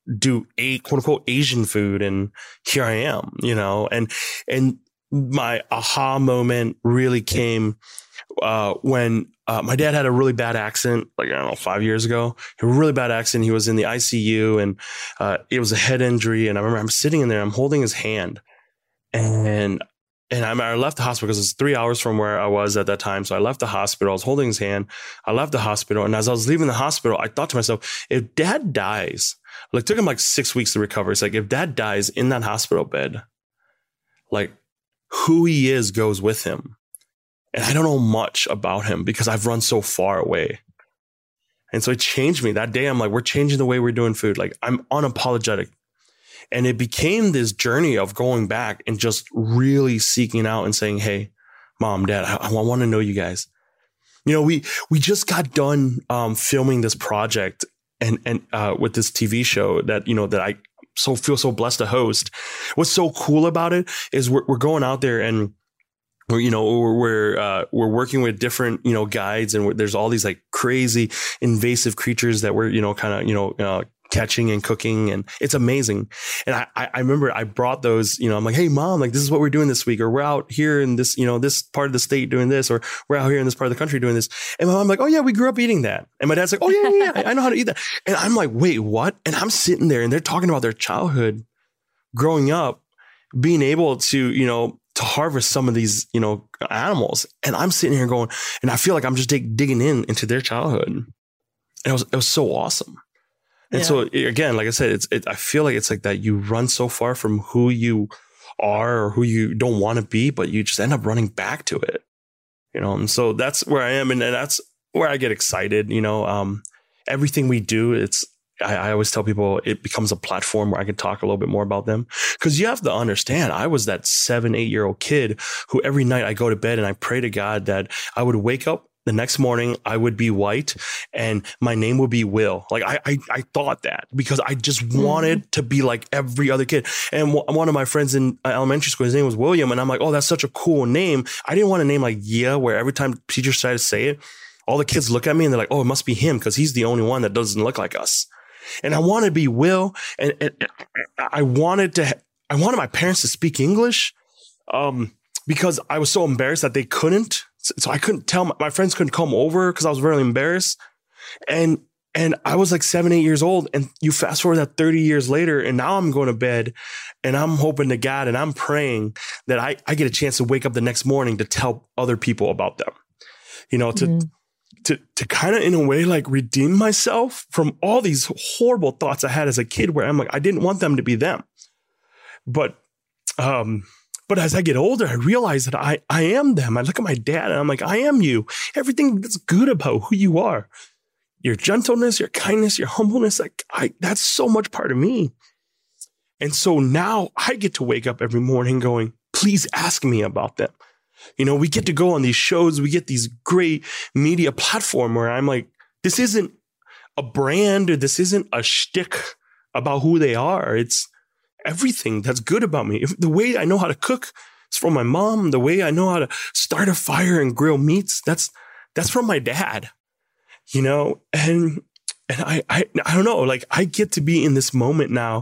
do a quote unquote Asian food. And here I am, you know, and, and my aha moment really came uh, when uh, my dad had a really bad accident, like, I don't know, five years ago, a really bad accident. He was in the I C U and uh, it was a head injury. And I remember I'm sitting in there, I'm holding his hand and And I, I left the hospital because it's three hours from where I was at that time. So I left the hospital. I was holding his hand. I left the hospital. And as I was leaving the hospital, I thought to myself, if dad dies, like, it took him like six weeks to recover. It's like, if dad dies in that hospital bed, like, who he is goes with him. And I don't know much about him because I've run so far away. And so it changed me that day. I'm like, we're changing the way we're doing food. Like, I'm unapologetic. And it became this journey of going back and just really seeking out and saying, hey, mom, dad, I, I want to know you guys. You know, we we just got done um, filming this project and and uh, with this T V show that, you know, that I so feel so blessed to host. What's so cool about it is we're, we're going out there and we're, you know, we're we're, uh, we're working with different, you know, guides, and there's all these like crazy invasive creatures that we're, you know, kind of, you know, uh, catching and cooking, and it's amazing. And I, I remember I brought those, you know, I'm like, hey mom, like, this is what we're doing this week, or we're out here in this, you know, this part of the state doing this, or we're out here in this part of the country doing this. And my mom's like, oh yeah, we grew up eating that. And my dad's like, oh yeah, yeah, yeah, I know how to eat that. And I'm like, wait, what? And I'm sitting there and they're talking about their childhood growing up, being able to, you know, to harvest some of these, you know, animals. And I'm sitting here going, and I feel like I'm just dig- digging in into their childhood. And it was, it was so awesome. And yeah. so again, like I said, it's, it, I feel like it's like that you run so far from who you are or who you don't want to be, but you just end up running back to it, you know? And so that's where I am. And, and that's where I get excited. You know, um, everything we do, it's, I, I always tell people it becomes a platform where I can talk a little bit more about them, because you have to understand, I was that seven, eight year old kid who every night I go to bed and I pray to God that I would wake up the next morning, I would be white and my name would be Will. Like I, I, I thought that because I just wanted mm-hmm. to be like every other kid. And w- one of my friends in elementary school, his name was William. And I'm like, oh, that's such a cool name. I didn't want a name like Yeah, where every time teachers try to say it, all the kids look at me and they're like, oh, it must be him because he's the only one that doesn't look like us. And I wanted to be Will. And, and I wanted to, I wanted my parents to speak English um, because I was so embarrassed that they couldn't. So I couldn't tell my, my friends couldn't come over because I was really embarrassed. And, and I was like seven, eight years old. And you fast forward that thirty years later, and now I'm going to bed and I'm hoping to God and I'm praying that I, I get a chance to wake up the next morning to tell other people about them, you know, to, mm-hmm. to, to kind of in a way, like redeem myself from all these horrible thoughts I had as a kid where I'm like, I didn't want them to be them. But, um, But as I get older, I realize that I, I am them. I look at my dad and I'm like, I am you. Everything that's good about who you are, your gentleness, your kindness, your humbleness, like I, that's so much part of me. And so now I get to wake up every morning going, please ask me about them. You know, we get to go on these shows. We get these great media platform where I'm like, this isn't a brand or this isn't a shtick about who they are. It's everything that's good about me. If the way I know how to cook is from my mom. The way I know how to start a fire and grill meats, that's that's from my dad. You know, and and I I I don't know. Like I get to be in this moment now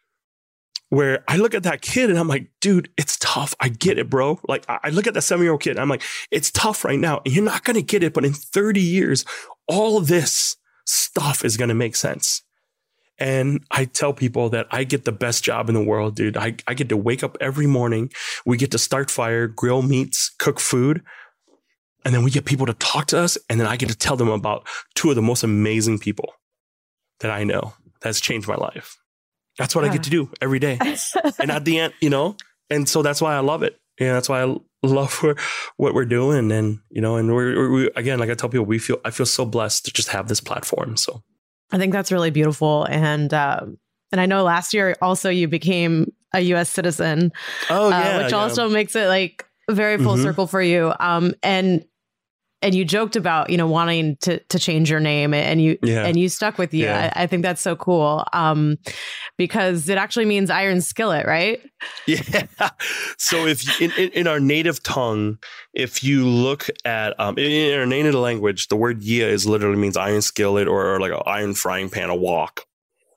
where I look at that kid and I'm like, dude, it's tough. I get it, bro. Like I look at that seven year old kid and I'm like, it's tough right now, and you're not gonna get it, but in thirty years, all this stuff is gonna make sense. And I tell people that I get the best job in the world, dude. I, I get to wake up every morning. We get to start fire, grill meats, cook food. And then we get people to talk to us. And then I get to tell them about two of the most amazing people that I know. That's changed my life. That's what yeah. I get to do every day. And at the end, you know, and so that's why I love it. Yeah, that's why I love what we're doing. And, you know, and we're, we, again, like I tell people, we feel, I feel so blessed to just have this platform. So I think that's really beautiful. And um, and I know last year also you became a U S citizen, oh, yeah, uh, which yeah. also makes it like very full mm-hmm. circle for you. Um, and and you joked about, you know, wanting to to change your name, and you yeah. and you stuck with you. Yeah. I, I think that's so cool um, because it actually means iron skillet, right? Yeah. So if you, in, in our native tongue, if you look at um, in, in our native language, the word "yeah" is literally means iron skillet or, or like an iron frying pan, a wok.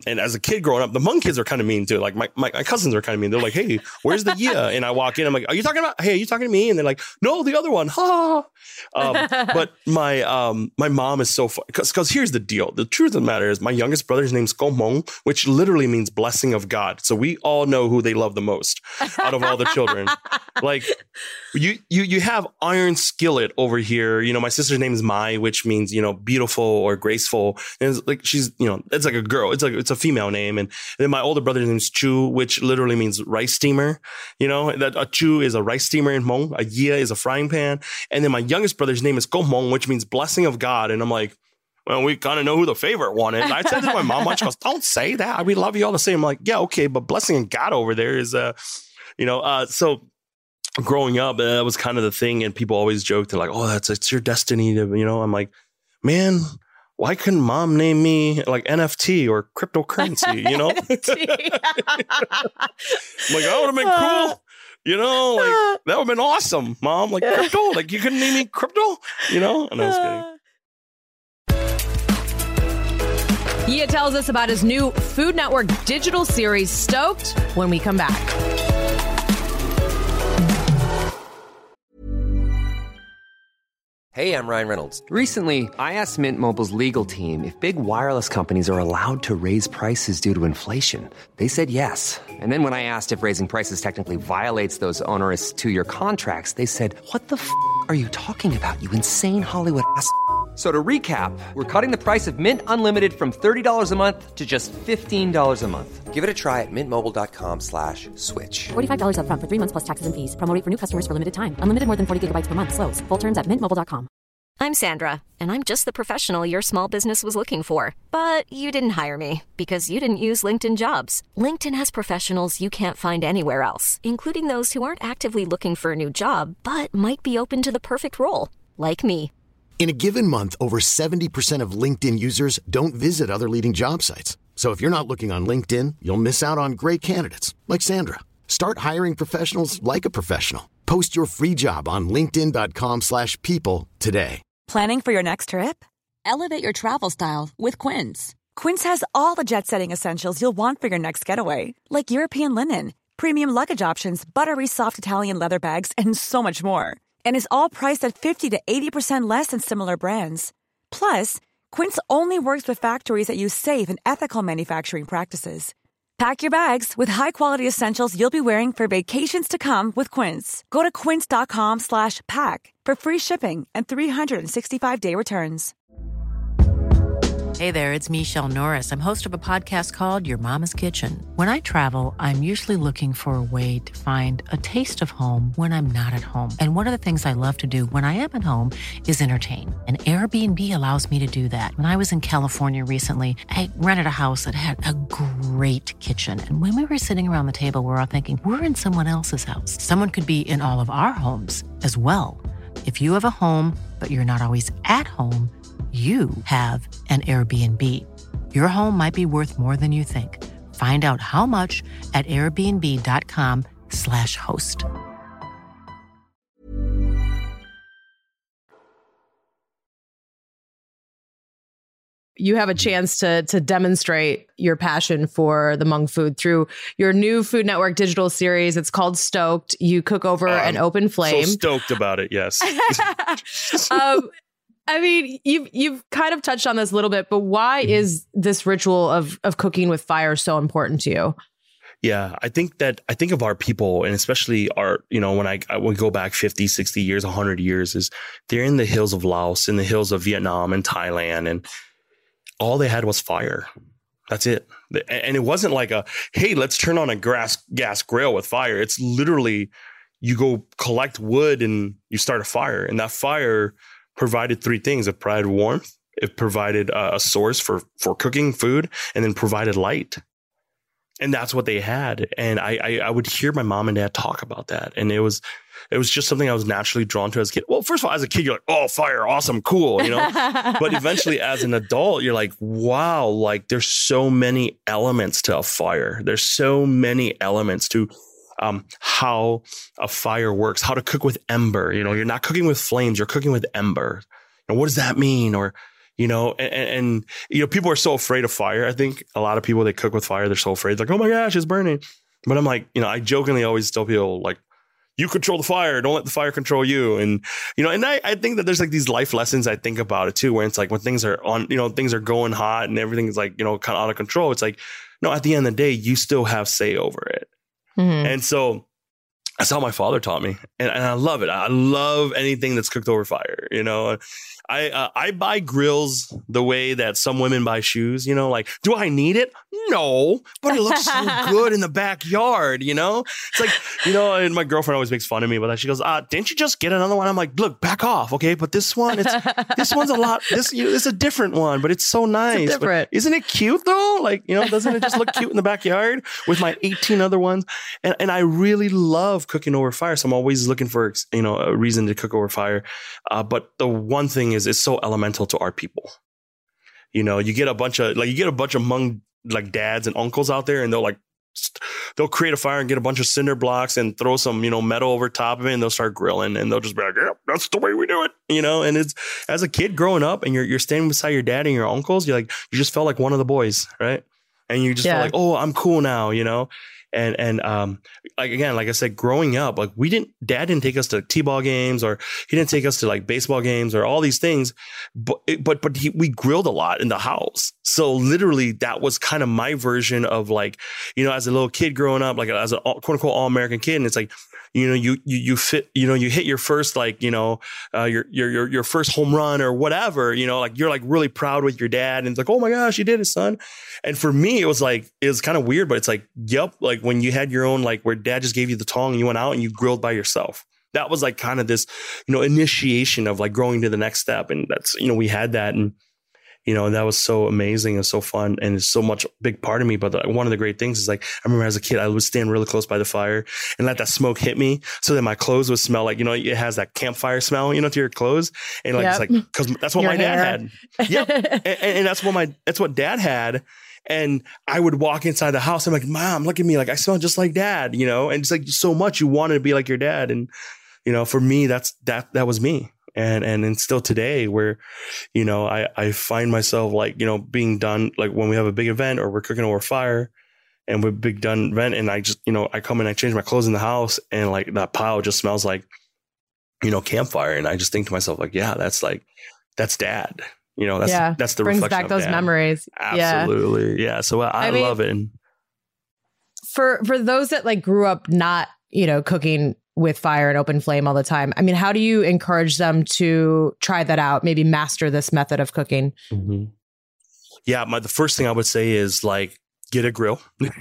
and as a kid growing up, the Hmong kids are kind of mean too. Like my, my, my cousins are kind of mean. They're like, hey, where's the yeah? And I walk in, I'm like, are you talking about, hey, are you talking to me? And they're like, no, the other one. Ha. Um, but my um, my mom is so fun. Because because here's the deal. The truth of the matter is my youngest brother's name's Ko Hmong, which literally means blessing of God. So we all know who they love the most out of all the children. Like you, you, you have Iron Skillet over here. You know, my sister's name is Mai, which means, you know, beautiful or graceful. And it's like, she's, you know, it's like a girl. It's like, it's a female name. And, and then my older brother's name is Chu, which literally means rice steamer. You know, that a Chu is a rice steamer in Hmong. A Yia is a frying pan. And then my youngest brother's name is Ko Hmong, which means blessing of God. And I'm like, well, we kind of know who the favorite one is. I said to my mom once, she goes, don't say that. We love you all the same. I'm like, yeah, okay. But blessing of God over there is, uh, you know, uh, so growing up, uh, that was kind of the thing. And people always joke, they're like, oh, that's, it's your destiny to, you know, I'm like, man, why couldn't mom name me like N F T or cryptocurrency, you know? Like, that would have been cool. You know, like that would have been awesome, mom. Like crypto, like you couldn't name me crypto, you know? And I was kidding. Yia tells us about his new Food Network digital series, Stoked, when we come back. Hey, I'm Ryan Reynolds. Recently, I asked Mint Mobile's legal team if big wireless companies are allowed to raise prices due to inflation. They said yes. And then when I asked if raising prices technically violates those onerous two-year contracts, they said, what the f*** are you talking about, you insane Hollywood ass f- So to recap, we're cutting the price of Mint Unlimited from thirty dollars a month to just fifteen dollars a month. Give it a try at mintmobile.com slash switch. forty-five dollars up front for three months plus taxes and fees. Promo rate for new customers for limited time. Unlimited more than forty gigabytes per month. Slows full terms at mint mobile dot com. I'm Sandra, and I'm just the professional your small business was looking for. But you didn't hire me because you didn't use LinkedIn Jobs. LinkedIn has professionals you can't find anywhere else, including those who aren't actively looking for a new job, but might be open to the perfect role, like me. In a given month, over seventy percent of LinkedIn users don't visit other leading job sites. So if you're not looking on LinkedIn, you'll miss out on great candidates like Sandra. Start hiring professionals like a professional. Post your free job on linkedin.com slash people today. Planning for your next trip? Elevate your travel style with Quince. Quince has all the jet-setting essentials you'll want for your next getaway, like European linen, premium luggage options, buttery soft Italian leather bags, and so much more. And is all priced at fifty to eighty percent less than similar brands. Plus, Quince only works with factories that use safe and ethical manufacturing practices. Pack your bags with high-quality essentials you'll be wearing for vacations to come with Quince. Go to quince.com slash pack for free shipping and three sixty-five day returns. Hey there, it's Michelle Norris. I'm host of a podcast called Your Mama's Kitchen. When I travel, I'm usually looking for a way to find a taste of home when I'm not at home. And one of the things I love to do when I am at home is entertain. And Airbnb allows me to do that. When I was in California recently, I rented a house that had a great kitchen. And when we were sitting around the table, we were all thinking, we're in someone else's house. Someone could be in all of our homes as well. If you have a home, but you're not always at home, you have an Airbnb. Your home might be worth more than you think. Find out how much at airbnb.com slash host. You have a chance to to demonstrate your passion for the Hmong food through your new Food Network digital series. It's called Stoked. You cook over um, an open flame. So stoked about it, yes. um, I mean, you've you've kind of touched on this a little bit, but why mm-hmm. is this ritual of of cooking with fire so important to you? Yeah, I think that I think of our people, and especially our, you know, when I, I would go back fifty, sixty years, one hundred years, is they're in the hills of Laos, in the hills of Vietnam and Thailand, and all they had was fire. That's it. And it wasn't like a, hey, let's turn on a gas gas grill with fire. It's literally you go collect wood and you start a fire, and that fire provided three things. It provided warmth, it provided uh, a source for, for cooking food, and then provided light. And that's what they had. And I, I, I would hear my mom and dad talk about that. And it was, it was just something I was naturally drawn to as a kid. Well, first of all, as a kid, you're like, oh, fire, awesome, cool, you know, but eventually as an adult, you're like, wow, like there's so many elements to a fire. There's so many elements to Um, how a fire works, how to cook with ember. You know, you're not cooking with flames, you're cooking with ember. And what does that mean? Or, You know, and, and, you know, people are so afraid of fire. I think a lot of people that cook with fire, they're so afraid. Like, oh my gosh, it's burning. But I'm like, you know, I jokingly always tell people like, you control the fire. Don't let the fire control you. And, you know, and I, I think that there's like these life lessons I think about it too, where it's like when things are on, you know, things are going hot and everything is like, you know, kind of out of control. It's like, no, at the end of the day, you still have say over it. Mm-hmm. And so that's how my father taught me. And, and I love it. I love anything that's cooked over fire. You know, I uh, I buy grills the way that some women buy shoes, you know, like, do I need it? No, but it looks so good in the backyard, you know? It's like, you know, and my girlfriend always makes fun of me with that. She goes, uh, didn't you just get another one? I'm like, look, back off, okay? But this one, it's this one's a lot, this you know, it's a different one, but it's so nice. It's different. But isn't it cute though? Like, you know, doesn't it just look cute in the backyard with my eighteen other ones? And, and I really love cooking over fire. So I'm always looking for, you know, a reason to cook over fire. Uh, but the one thing is, it's so elemental to our people. You know, you get a bunch of like you get a bunch of Hmong like dads and uncles out there, and they'll like they'll create a fire and get a bunch of cinder blocks and throw some, you know, metal over top of it, and they'll start grilling, and they'll just be like, yeah, that's the way we do it, you know. And it's as a kid growing up, and you're you're standing beside your dad and your uncles, you're like, you just felt like one of the boys, right? And you just yeah. felt like, oh, I'm cool now, you know. And, and, um, like, again, like I said, growing up, like we didn't, dad didn't take us to T-ball games, or he didn't take us to like baseball games or all these things. But, but, but he, we grilled a lot in the house. So literally that was kind of my version of like, you know, as a little kid growing up, like as a quote unquote all American kid. And it's like, you know, you, you, you fit, you know, you hit your first, like, you know, uh, your, your, your, your first home run or whatever, you know, like you're like really proud with your dad, and it's like, oh my gosh, you did it, son. And for me, it was like, it was kind of weird, but it's like, yep. Like when you had your own, like where dad just gave you the tong and you went out and you grilled by yourself. That was like kind of this, you know, initiation of like growing to the next step. And that's, you know, we had that, and, you know, and that was so amazing and so fun, and it's so much a big part of me. But the, one of the great things is like, I remember as a kid, I would stand really close by the fire and let that smoke hit me, so that my clothes would smell like, you know, it has that campfire smell, you know, to your clothes. And like, yep. It's like, cause that's what your my hair. Dad had. Yep. and, and that's what my, that's what dad had. And I would walk inside the house. I'm like, Mom, look at me. Like I smell just like dad, you know, and it's like so much you wanted to be like your dad. And, you know, for me, that's, that, that was me. And, and, and still today where, you know, I, I find myself like, you know, being done, like when we have a big event or we're cooking over fire and we're big done event, and I just, you know, I come in, I change my clothes in the house, and like that pile just smells like, you know, campfire. And I just think to myself like, yeah, that's like, that's dad, you know, that's, yeah. that's the brings reflection back those dad. Memories. Absolutely. Yeah. yeah. So I, I, I mean, love it. And for, for those that like grew up not, you know, cooking with fire and open flame all the time, I mean, how do you encourage them to try that out? Maybe master this method of cooking? Mm-hmm. Yeah. My, the first thing I would say is like, get a grill. And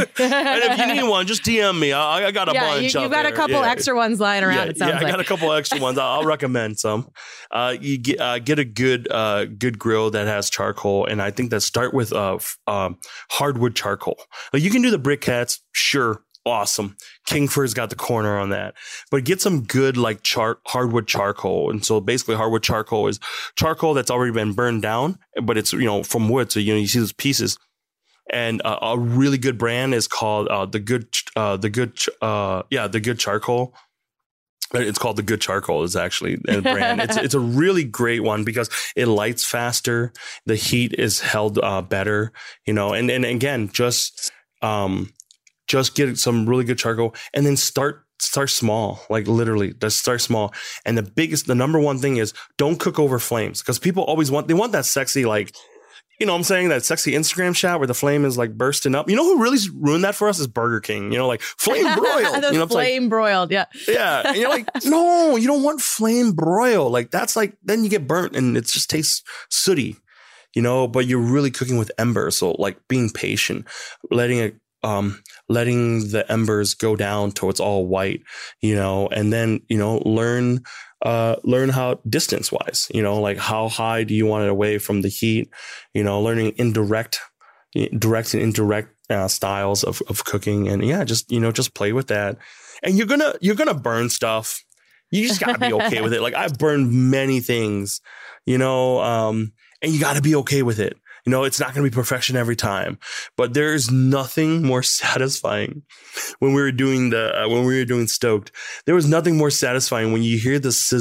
if you need one, just D M me. I, I got a yeah, bunch. You, you got there. a couple yeah. extra ones lying around. Yeah, it sounds yeah, like. I got a couple extra ones. I'll, I'll recommend some. Uh, you get uh, get a good uh, good grill that has charcoal, and I think that start with uh, f- um, hardwood charcoal. Like you can do the briquettes, sure. Awesome. Kingford's got the corner on that, but get some good like char- hardwood charcoal. And so basically hardwood charcoal is charcoal that's already been burned down, but it's, you know, from wood. So, you know, you see those pieces. And uh, a really good brand is called uh, the good, uh, the good, uh, yeah, the good charcoal. It's called the Good Charcoal is actually a brand. It's it's a really great one because it lights faster. The heat is held uh, better, you know, and, and again, just, um, just get some really good charcoal and then start, start small, like literally just start small. And the biggest, the number one thing is don't cook over flames, because people always want, they want that sexy, like, you know what I'm saying? That sexy Instagram shot where the flame is like bursting up. You know who really ruined that for us is Burger King. You know, like flame broiled. Those you know, flame like, broiled, yeah. Yeah. And you're like, no, you don't want flame broil. Like that's like, then you get burnt and it just tastes sooty, you know, but you're really cooking with embers. So like being patient, letting it, um, letting the embers go down till it's all white, you know, and then, you know, learn Uh, learn how distance wise, you know, like how high do you want it away from the heat, you know, learning indirect, direct and indirect uh, styles of, of cooking. And yeah, just, you know, just play with that. And you're going to, you're going to burn stuff. You just gotta be okay with it. Like I've burned many things, you know, um, and you gotta be okay with it. You know, it's not going to be perfection every time, but there's nothing more satisfying when we were doing the, uh, when we were doing Stoked, there was nothing more satisfying when you hear the sizzle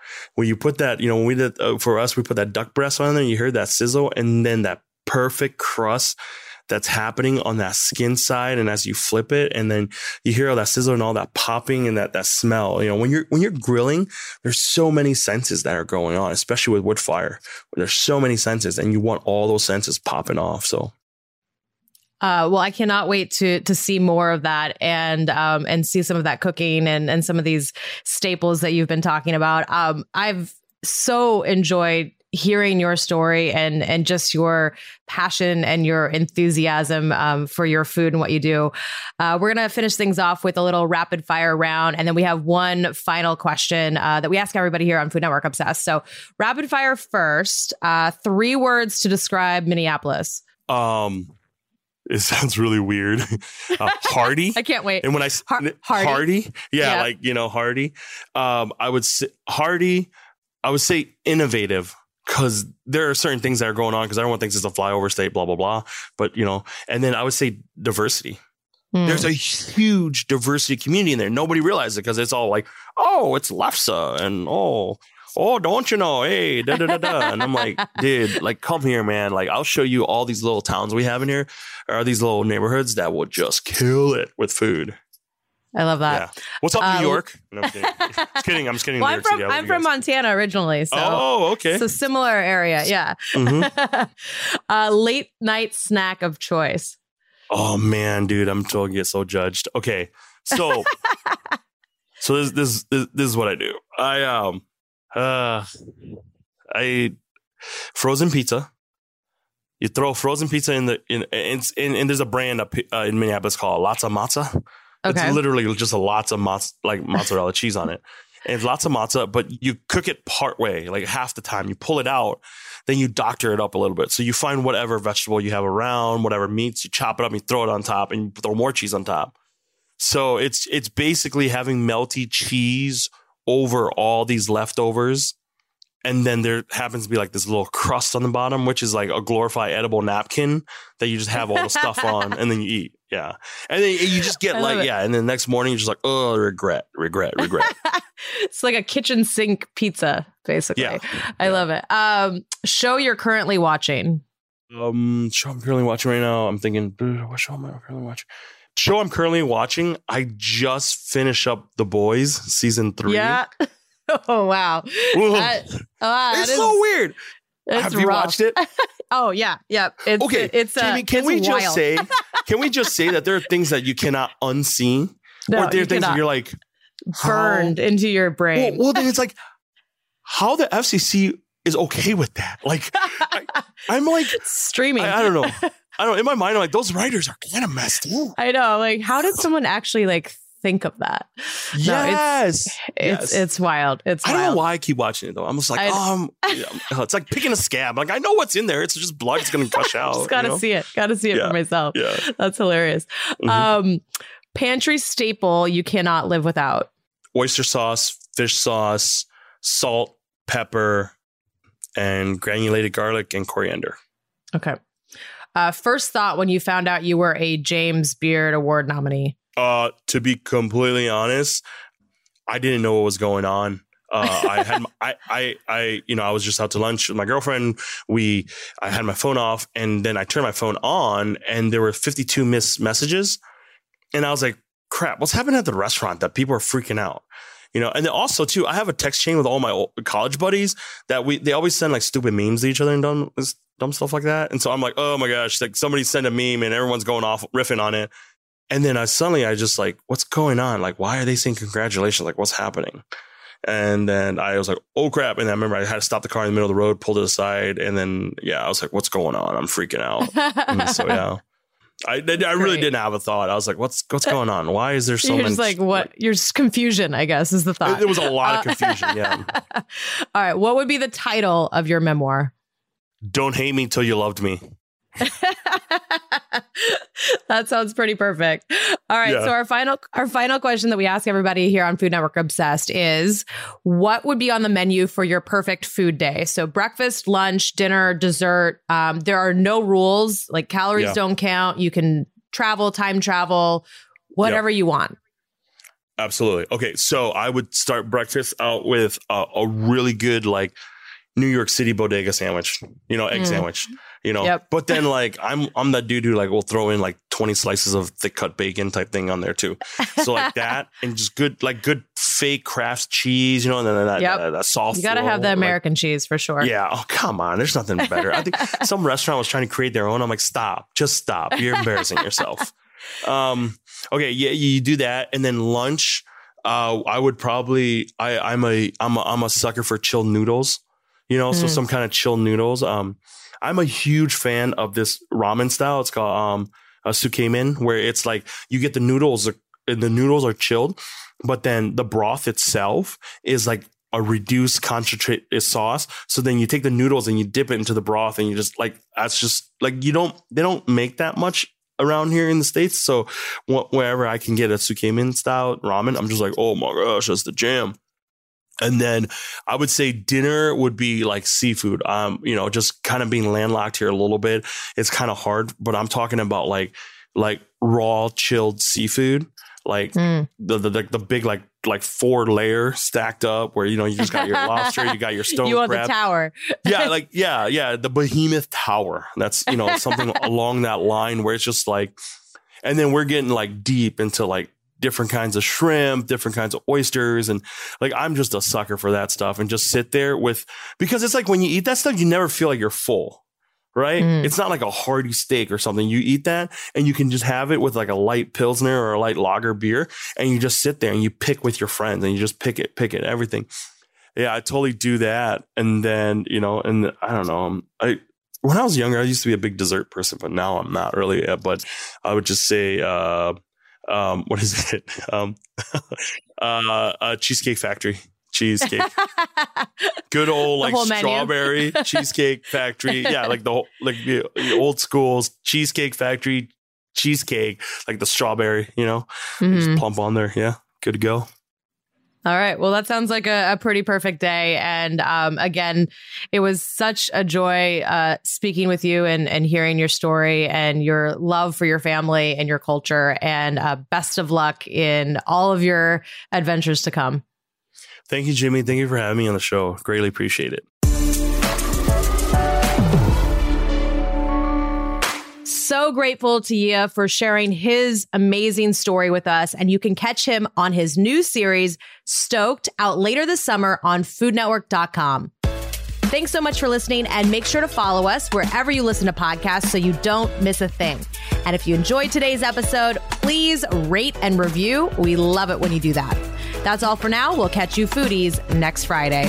When you put that, you know, when we did uh, for us, we put that duck breast on there. You heard that sizzle, and then that perfect crust that's happening on that skin side. And as you flip it, and then you hear all that sizzle and all that popping and that that smell. You know, when you're when you're grilling, there's so many senses that are going on, especially with wood fire. There's so many senses, and you want all those senses popping off. So. Uh, well, I cannot wait to to see more of that and um, and see some of that cooking and and some of these staples that you've been talking about. Um, I've so enjoyed hearing your story and and just your passion and your enthusiasm um, for your food and what you do. Uh, we're going to finish things off with a little rapid fire round. And then we have one final question uh, that we ask everybody here on Food Network Obsessed. So rapid fire first, uh, three words to describe Minneapolis. Um. It sounds really weird. Uh, hearty. I can't wait. And when I Har- hardy, hardy yeah, yeah, like, you know, hearty. Um, I would say hardy. I would say innovative, because there are certain things that are going on, because everyone thinks it's a flyover state, blah, blah, blah. But, you know, and then I would say diversity. Mm. There's a huge diversity community in there. Nobody realizes it because it's all like, oh, it's Lefse and oh, oh, don't you know? Hey, da da da da. And I'm like, dude, like, come here, man. Like, I'll show you all these little towns we have in here, or these little neighborhoods that will just kill it with food. I love that. Yeah. What's up, um, New York? No, I'm kidding. Just kidding. I'm just kidding. Well, New I'm York from City. I'm from Montana originally. So, oh, okay. So similar area. Yeah. Mm-hmm. uh, late night snack of choice. Oh man, dude, I'm totally get so judged. Okay, so so this this this, this is what I do. I um. Uh, I eat frozen pizza. You throw frozen pizza in the in in, in and there's a brand up uh, in Minneapolis called Latza Matza. Okay. It's literally just a lots of mozz, like mozzarella cheese on it, and it's lots of matza. But you cook it part way, like half the time. You pull it out, then you doctor it up a little bit. So you find whatever vegetable you have around, whatever meats, you chop it up, you throw it on top, and you throw more cheese on top. So it's it's basically having melty cheese over all these leftovers, and then there happens to be like this little crust on the bottom, which is like a glorified edible napkin that you just have all the stuff on, and then you eat. Yeah, and then you just get like it. yeah, and then the next morning you're just like, oh, regret, regret, regret. It's like a kitchen sink pizza, basically. Yeah. I yeah. love it. Um, show you're currently watching. Um, show I'm currently watching right now. I'm thinking, what show am I currently watching? Show I'm currently watching. I just finished up The Boys season three. Yeah. Oh wow. That, oh, wow it's is, so weird. Have you rough. watched it? Oh yeah, yeah. It's, okay. It's uh, Jamie, can it's we wild. just say? Can we just say that there are things that you cannot unsee, no, or there are things cannot. that you're like burned how? into your brain. Well, well, then it's like how the F C C is okay with that. Like I, I'm like streaming. I, I don't know. I don't. In my mind, I'm like, those writers are kind of messed up. I know. Like, how did someone actually like think of that? Yes, no, it's, it's yes. it's wild. It's I wild. don't know why I keep watching it though. I'm just like, I, um, it's like picking a scab. Like I know what's in there. It's just blood. It's gonna gush out. Just gotta you know? see it. Gotta see it yeah. for myself. Yeah, that's hilarious. Mm-hmm. Um, pantry staple you cannot live without: oyster sauce, fish sauce, salt, pepper, and granulated garlic and coriander. Okay. Uh, first thought when you found out you were a James Beard Award nominee? Uh, to be completely honest, I didn't know what was going on. Uh, I had, my, I, I, I, you know, I was just out to lunch with my girlfriend. We, I had my phone off, and then I turned my phone on, and there were fifty-two missed messages, and I was like, "Crap, what's happening at the restaurant that people are freaking out?" You know, and then also too, I have a text chain with all my old college buddies that we, they always send like stupid memes to each other and dumb, dumb stuff like that. And so I'm like, oh my gosh, like somebody sent a meme and everyone's going off riffing on it. And then I suddenly, I just like, what's going on? Like, why are they saying congratulations? Like, what's happening? And then I was like, oh crap. And I remember I had to stop the car in the middle of the road, pulled it aside. And then, yeah, I was like, what's going on? I'm freaking out. And so, yeah. I, I really didn't have a thought. I was like, what's what's going on? Why is there so You're much? Just like, what? You're just confusion, I guess, is the thought. There was a lot of confusion, yeah. All right. What would be the title of your memoir? Don't Hate Me Till You Loved Me. That sounds pretty perfect. All right. Yeah. So our final our final question that we ask everybody here on Food Network Obsessed is, what would be on the menu for your perfect food day? So breakfast, lunch, dinner, dessert. Um, there are no rules. Like calories yeah. don't count. You can travel, time travel, whatever yeah. you want. Absolutely. Okay, so I would start breakfast out with a, a really good like New York City bodega sandwich, you know, egg mm. sandwich, you know. Yep. But then like I'm I'm that dude who like will throw in like twenty slices of thick cut bacon type thing on there too. So like that and just good like good fake Kraft cheese, you know, and then that, yep. that, that soft. You got to have the American like, cheese for sure. Yeah. Oh, come on. There's nothing better. I think some restaurant was trying to create their own. I'm like, stop, just stop. You're embarrassing yourself. Um, okay. Yeah. You do that. And then lunch, uh, I would probably, I, I'm a, I'm a, I'm a sucker for chilled noodles, you know, mm. so some kind of chilled noodles. Um, I'm a huge fan of this ramen style. It's called, um, a sukemen, where it's like you get the noodles and the noodles are chilled, but then the broth itself is like a reduced concentrate sauce. So then you take the noodles and you dip it into the broth and you just like, that's just like, you don't, they don't make that much around here in the States. So wh- wherever I can get a sukemen style ramen, I'm just like, oh my gosh, that's the jam. And then I would say dinner would be like seafood. Um, you know, just kind of being landlocked here a little bit. It's kind of hard, but I'm talking about like, like raw chilled seafood, like mm. the, the, the, the big, like, like four layer stacked up where, you know, you just got your lobster, you got your stone you want crab. The tower. yeah. Like, yeah, yeah. The behemoth tower. That's, you know, something along that line where it's just like, and then we're getting like deep into like, different kinds of shrimp, different kinds of oysters. And like, I'm just a sucker for that stuff and just sit there with, because it's like when you eat that stuff, you never feel like you're full, right? Mm. It's not like a hearty steak or something. You eat that and you can just have it with like a light Pilsner or a light lager beer. And you just sit there and you pick with your friends and you just pick it, pick it, everything. Yeah, I totally do that. And then, you know, and I don't know, I, when I was younger, I used to be a big dessert person, but now I'm not really. But I would just say, uh, Um, what is it? Um, uh, uh, Cheesecake Factory cheesecake. Good old like strawberry cheesecake factory. Yeah, like the whole, like the, the old schools Cheesecake Factory cheesecake, like the strawberry. You know, mm-hmm. just plump on there. Yeah, good to go. All right. Well, that sounds like a, a pretty perfect day. And um, again, it was such a joy uh, speaking with you and, and hearing your story and your love for your family and your culture. And uh, best of luck in all of your adventures to come. Thank you, Jimmy. Thank you for having me on the show. Greatly appreciate it. So grateful to Yia for sharing his amazing story with us. And you can catch him on his new series, Stoked, out later this summer on food network dot com. Thanks so much for listening, and make sure to follow us wherever you listen to podcasts so you don't miss a thing. And if you enjoyed today's episode, please rate and review. We love it when you do that. That's all for now. We'll catch you foodies next Friday.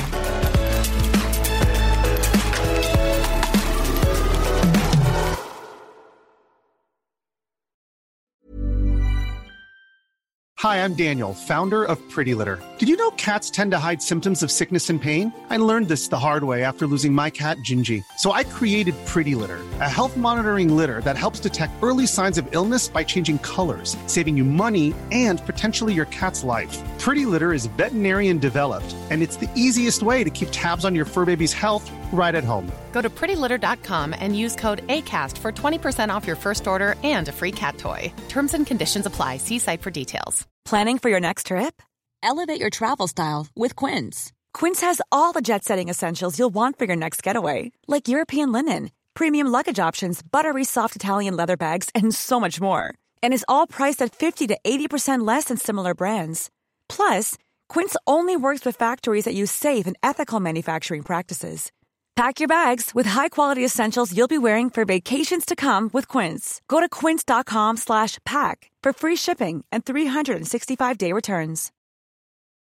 Hi, I'm Daniel, founder of Pretty Litter. Did you know cats tend to hide symptoms of sickness and pain? I learned this the hard way after losing my cat, Gingy. So I created Pretty Litter, a health monitoring litter that helps detect early signs of illness by changing colors, saving you money and potentially your cat's life. Pretty Litter is veterinarian developed, and it's the easiest way to keep tabs on your fur baby's health right at home. Go to pretty litter dot com and use code ACAST for twenty percent off your first order and a free cat toy. Terms and conditions apply. See site for details. Planning for your next trip? Elevate your travel style with Quince. Quince has all the jet-setting essentials you'll want for your next getaway, like European linen, premium luggage options, buttery soft Italian leather bags, and so much more. And is all priced at fifty to eighty percent less than similar brands. Plus, Quince only works with factories that use safe and ethical manufacturing practices. Pack your bags with high-quality essentials you'll be wearing for vacations to come with Quince. Go to quince dot com slash pack for free shipping and three sixty-five day returns.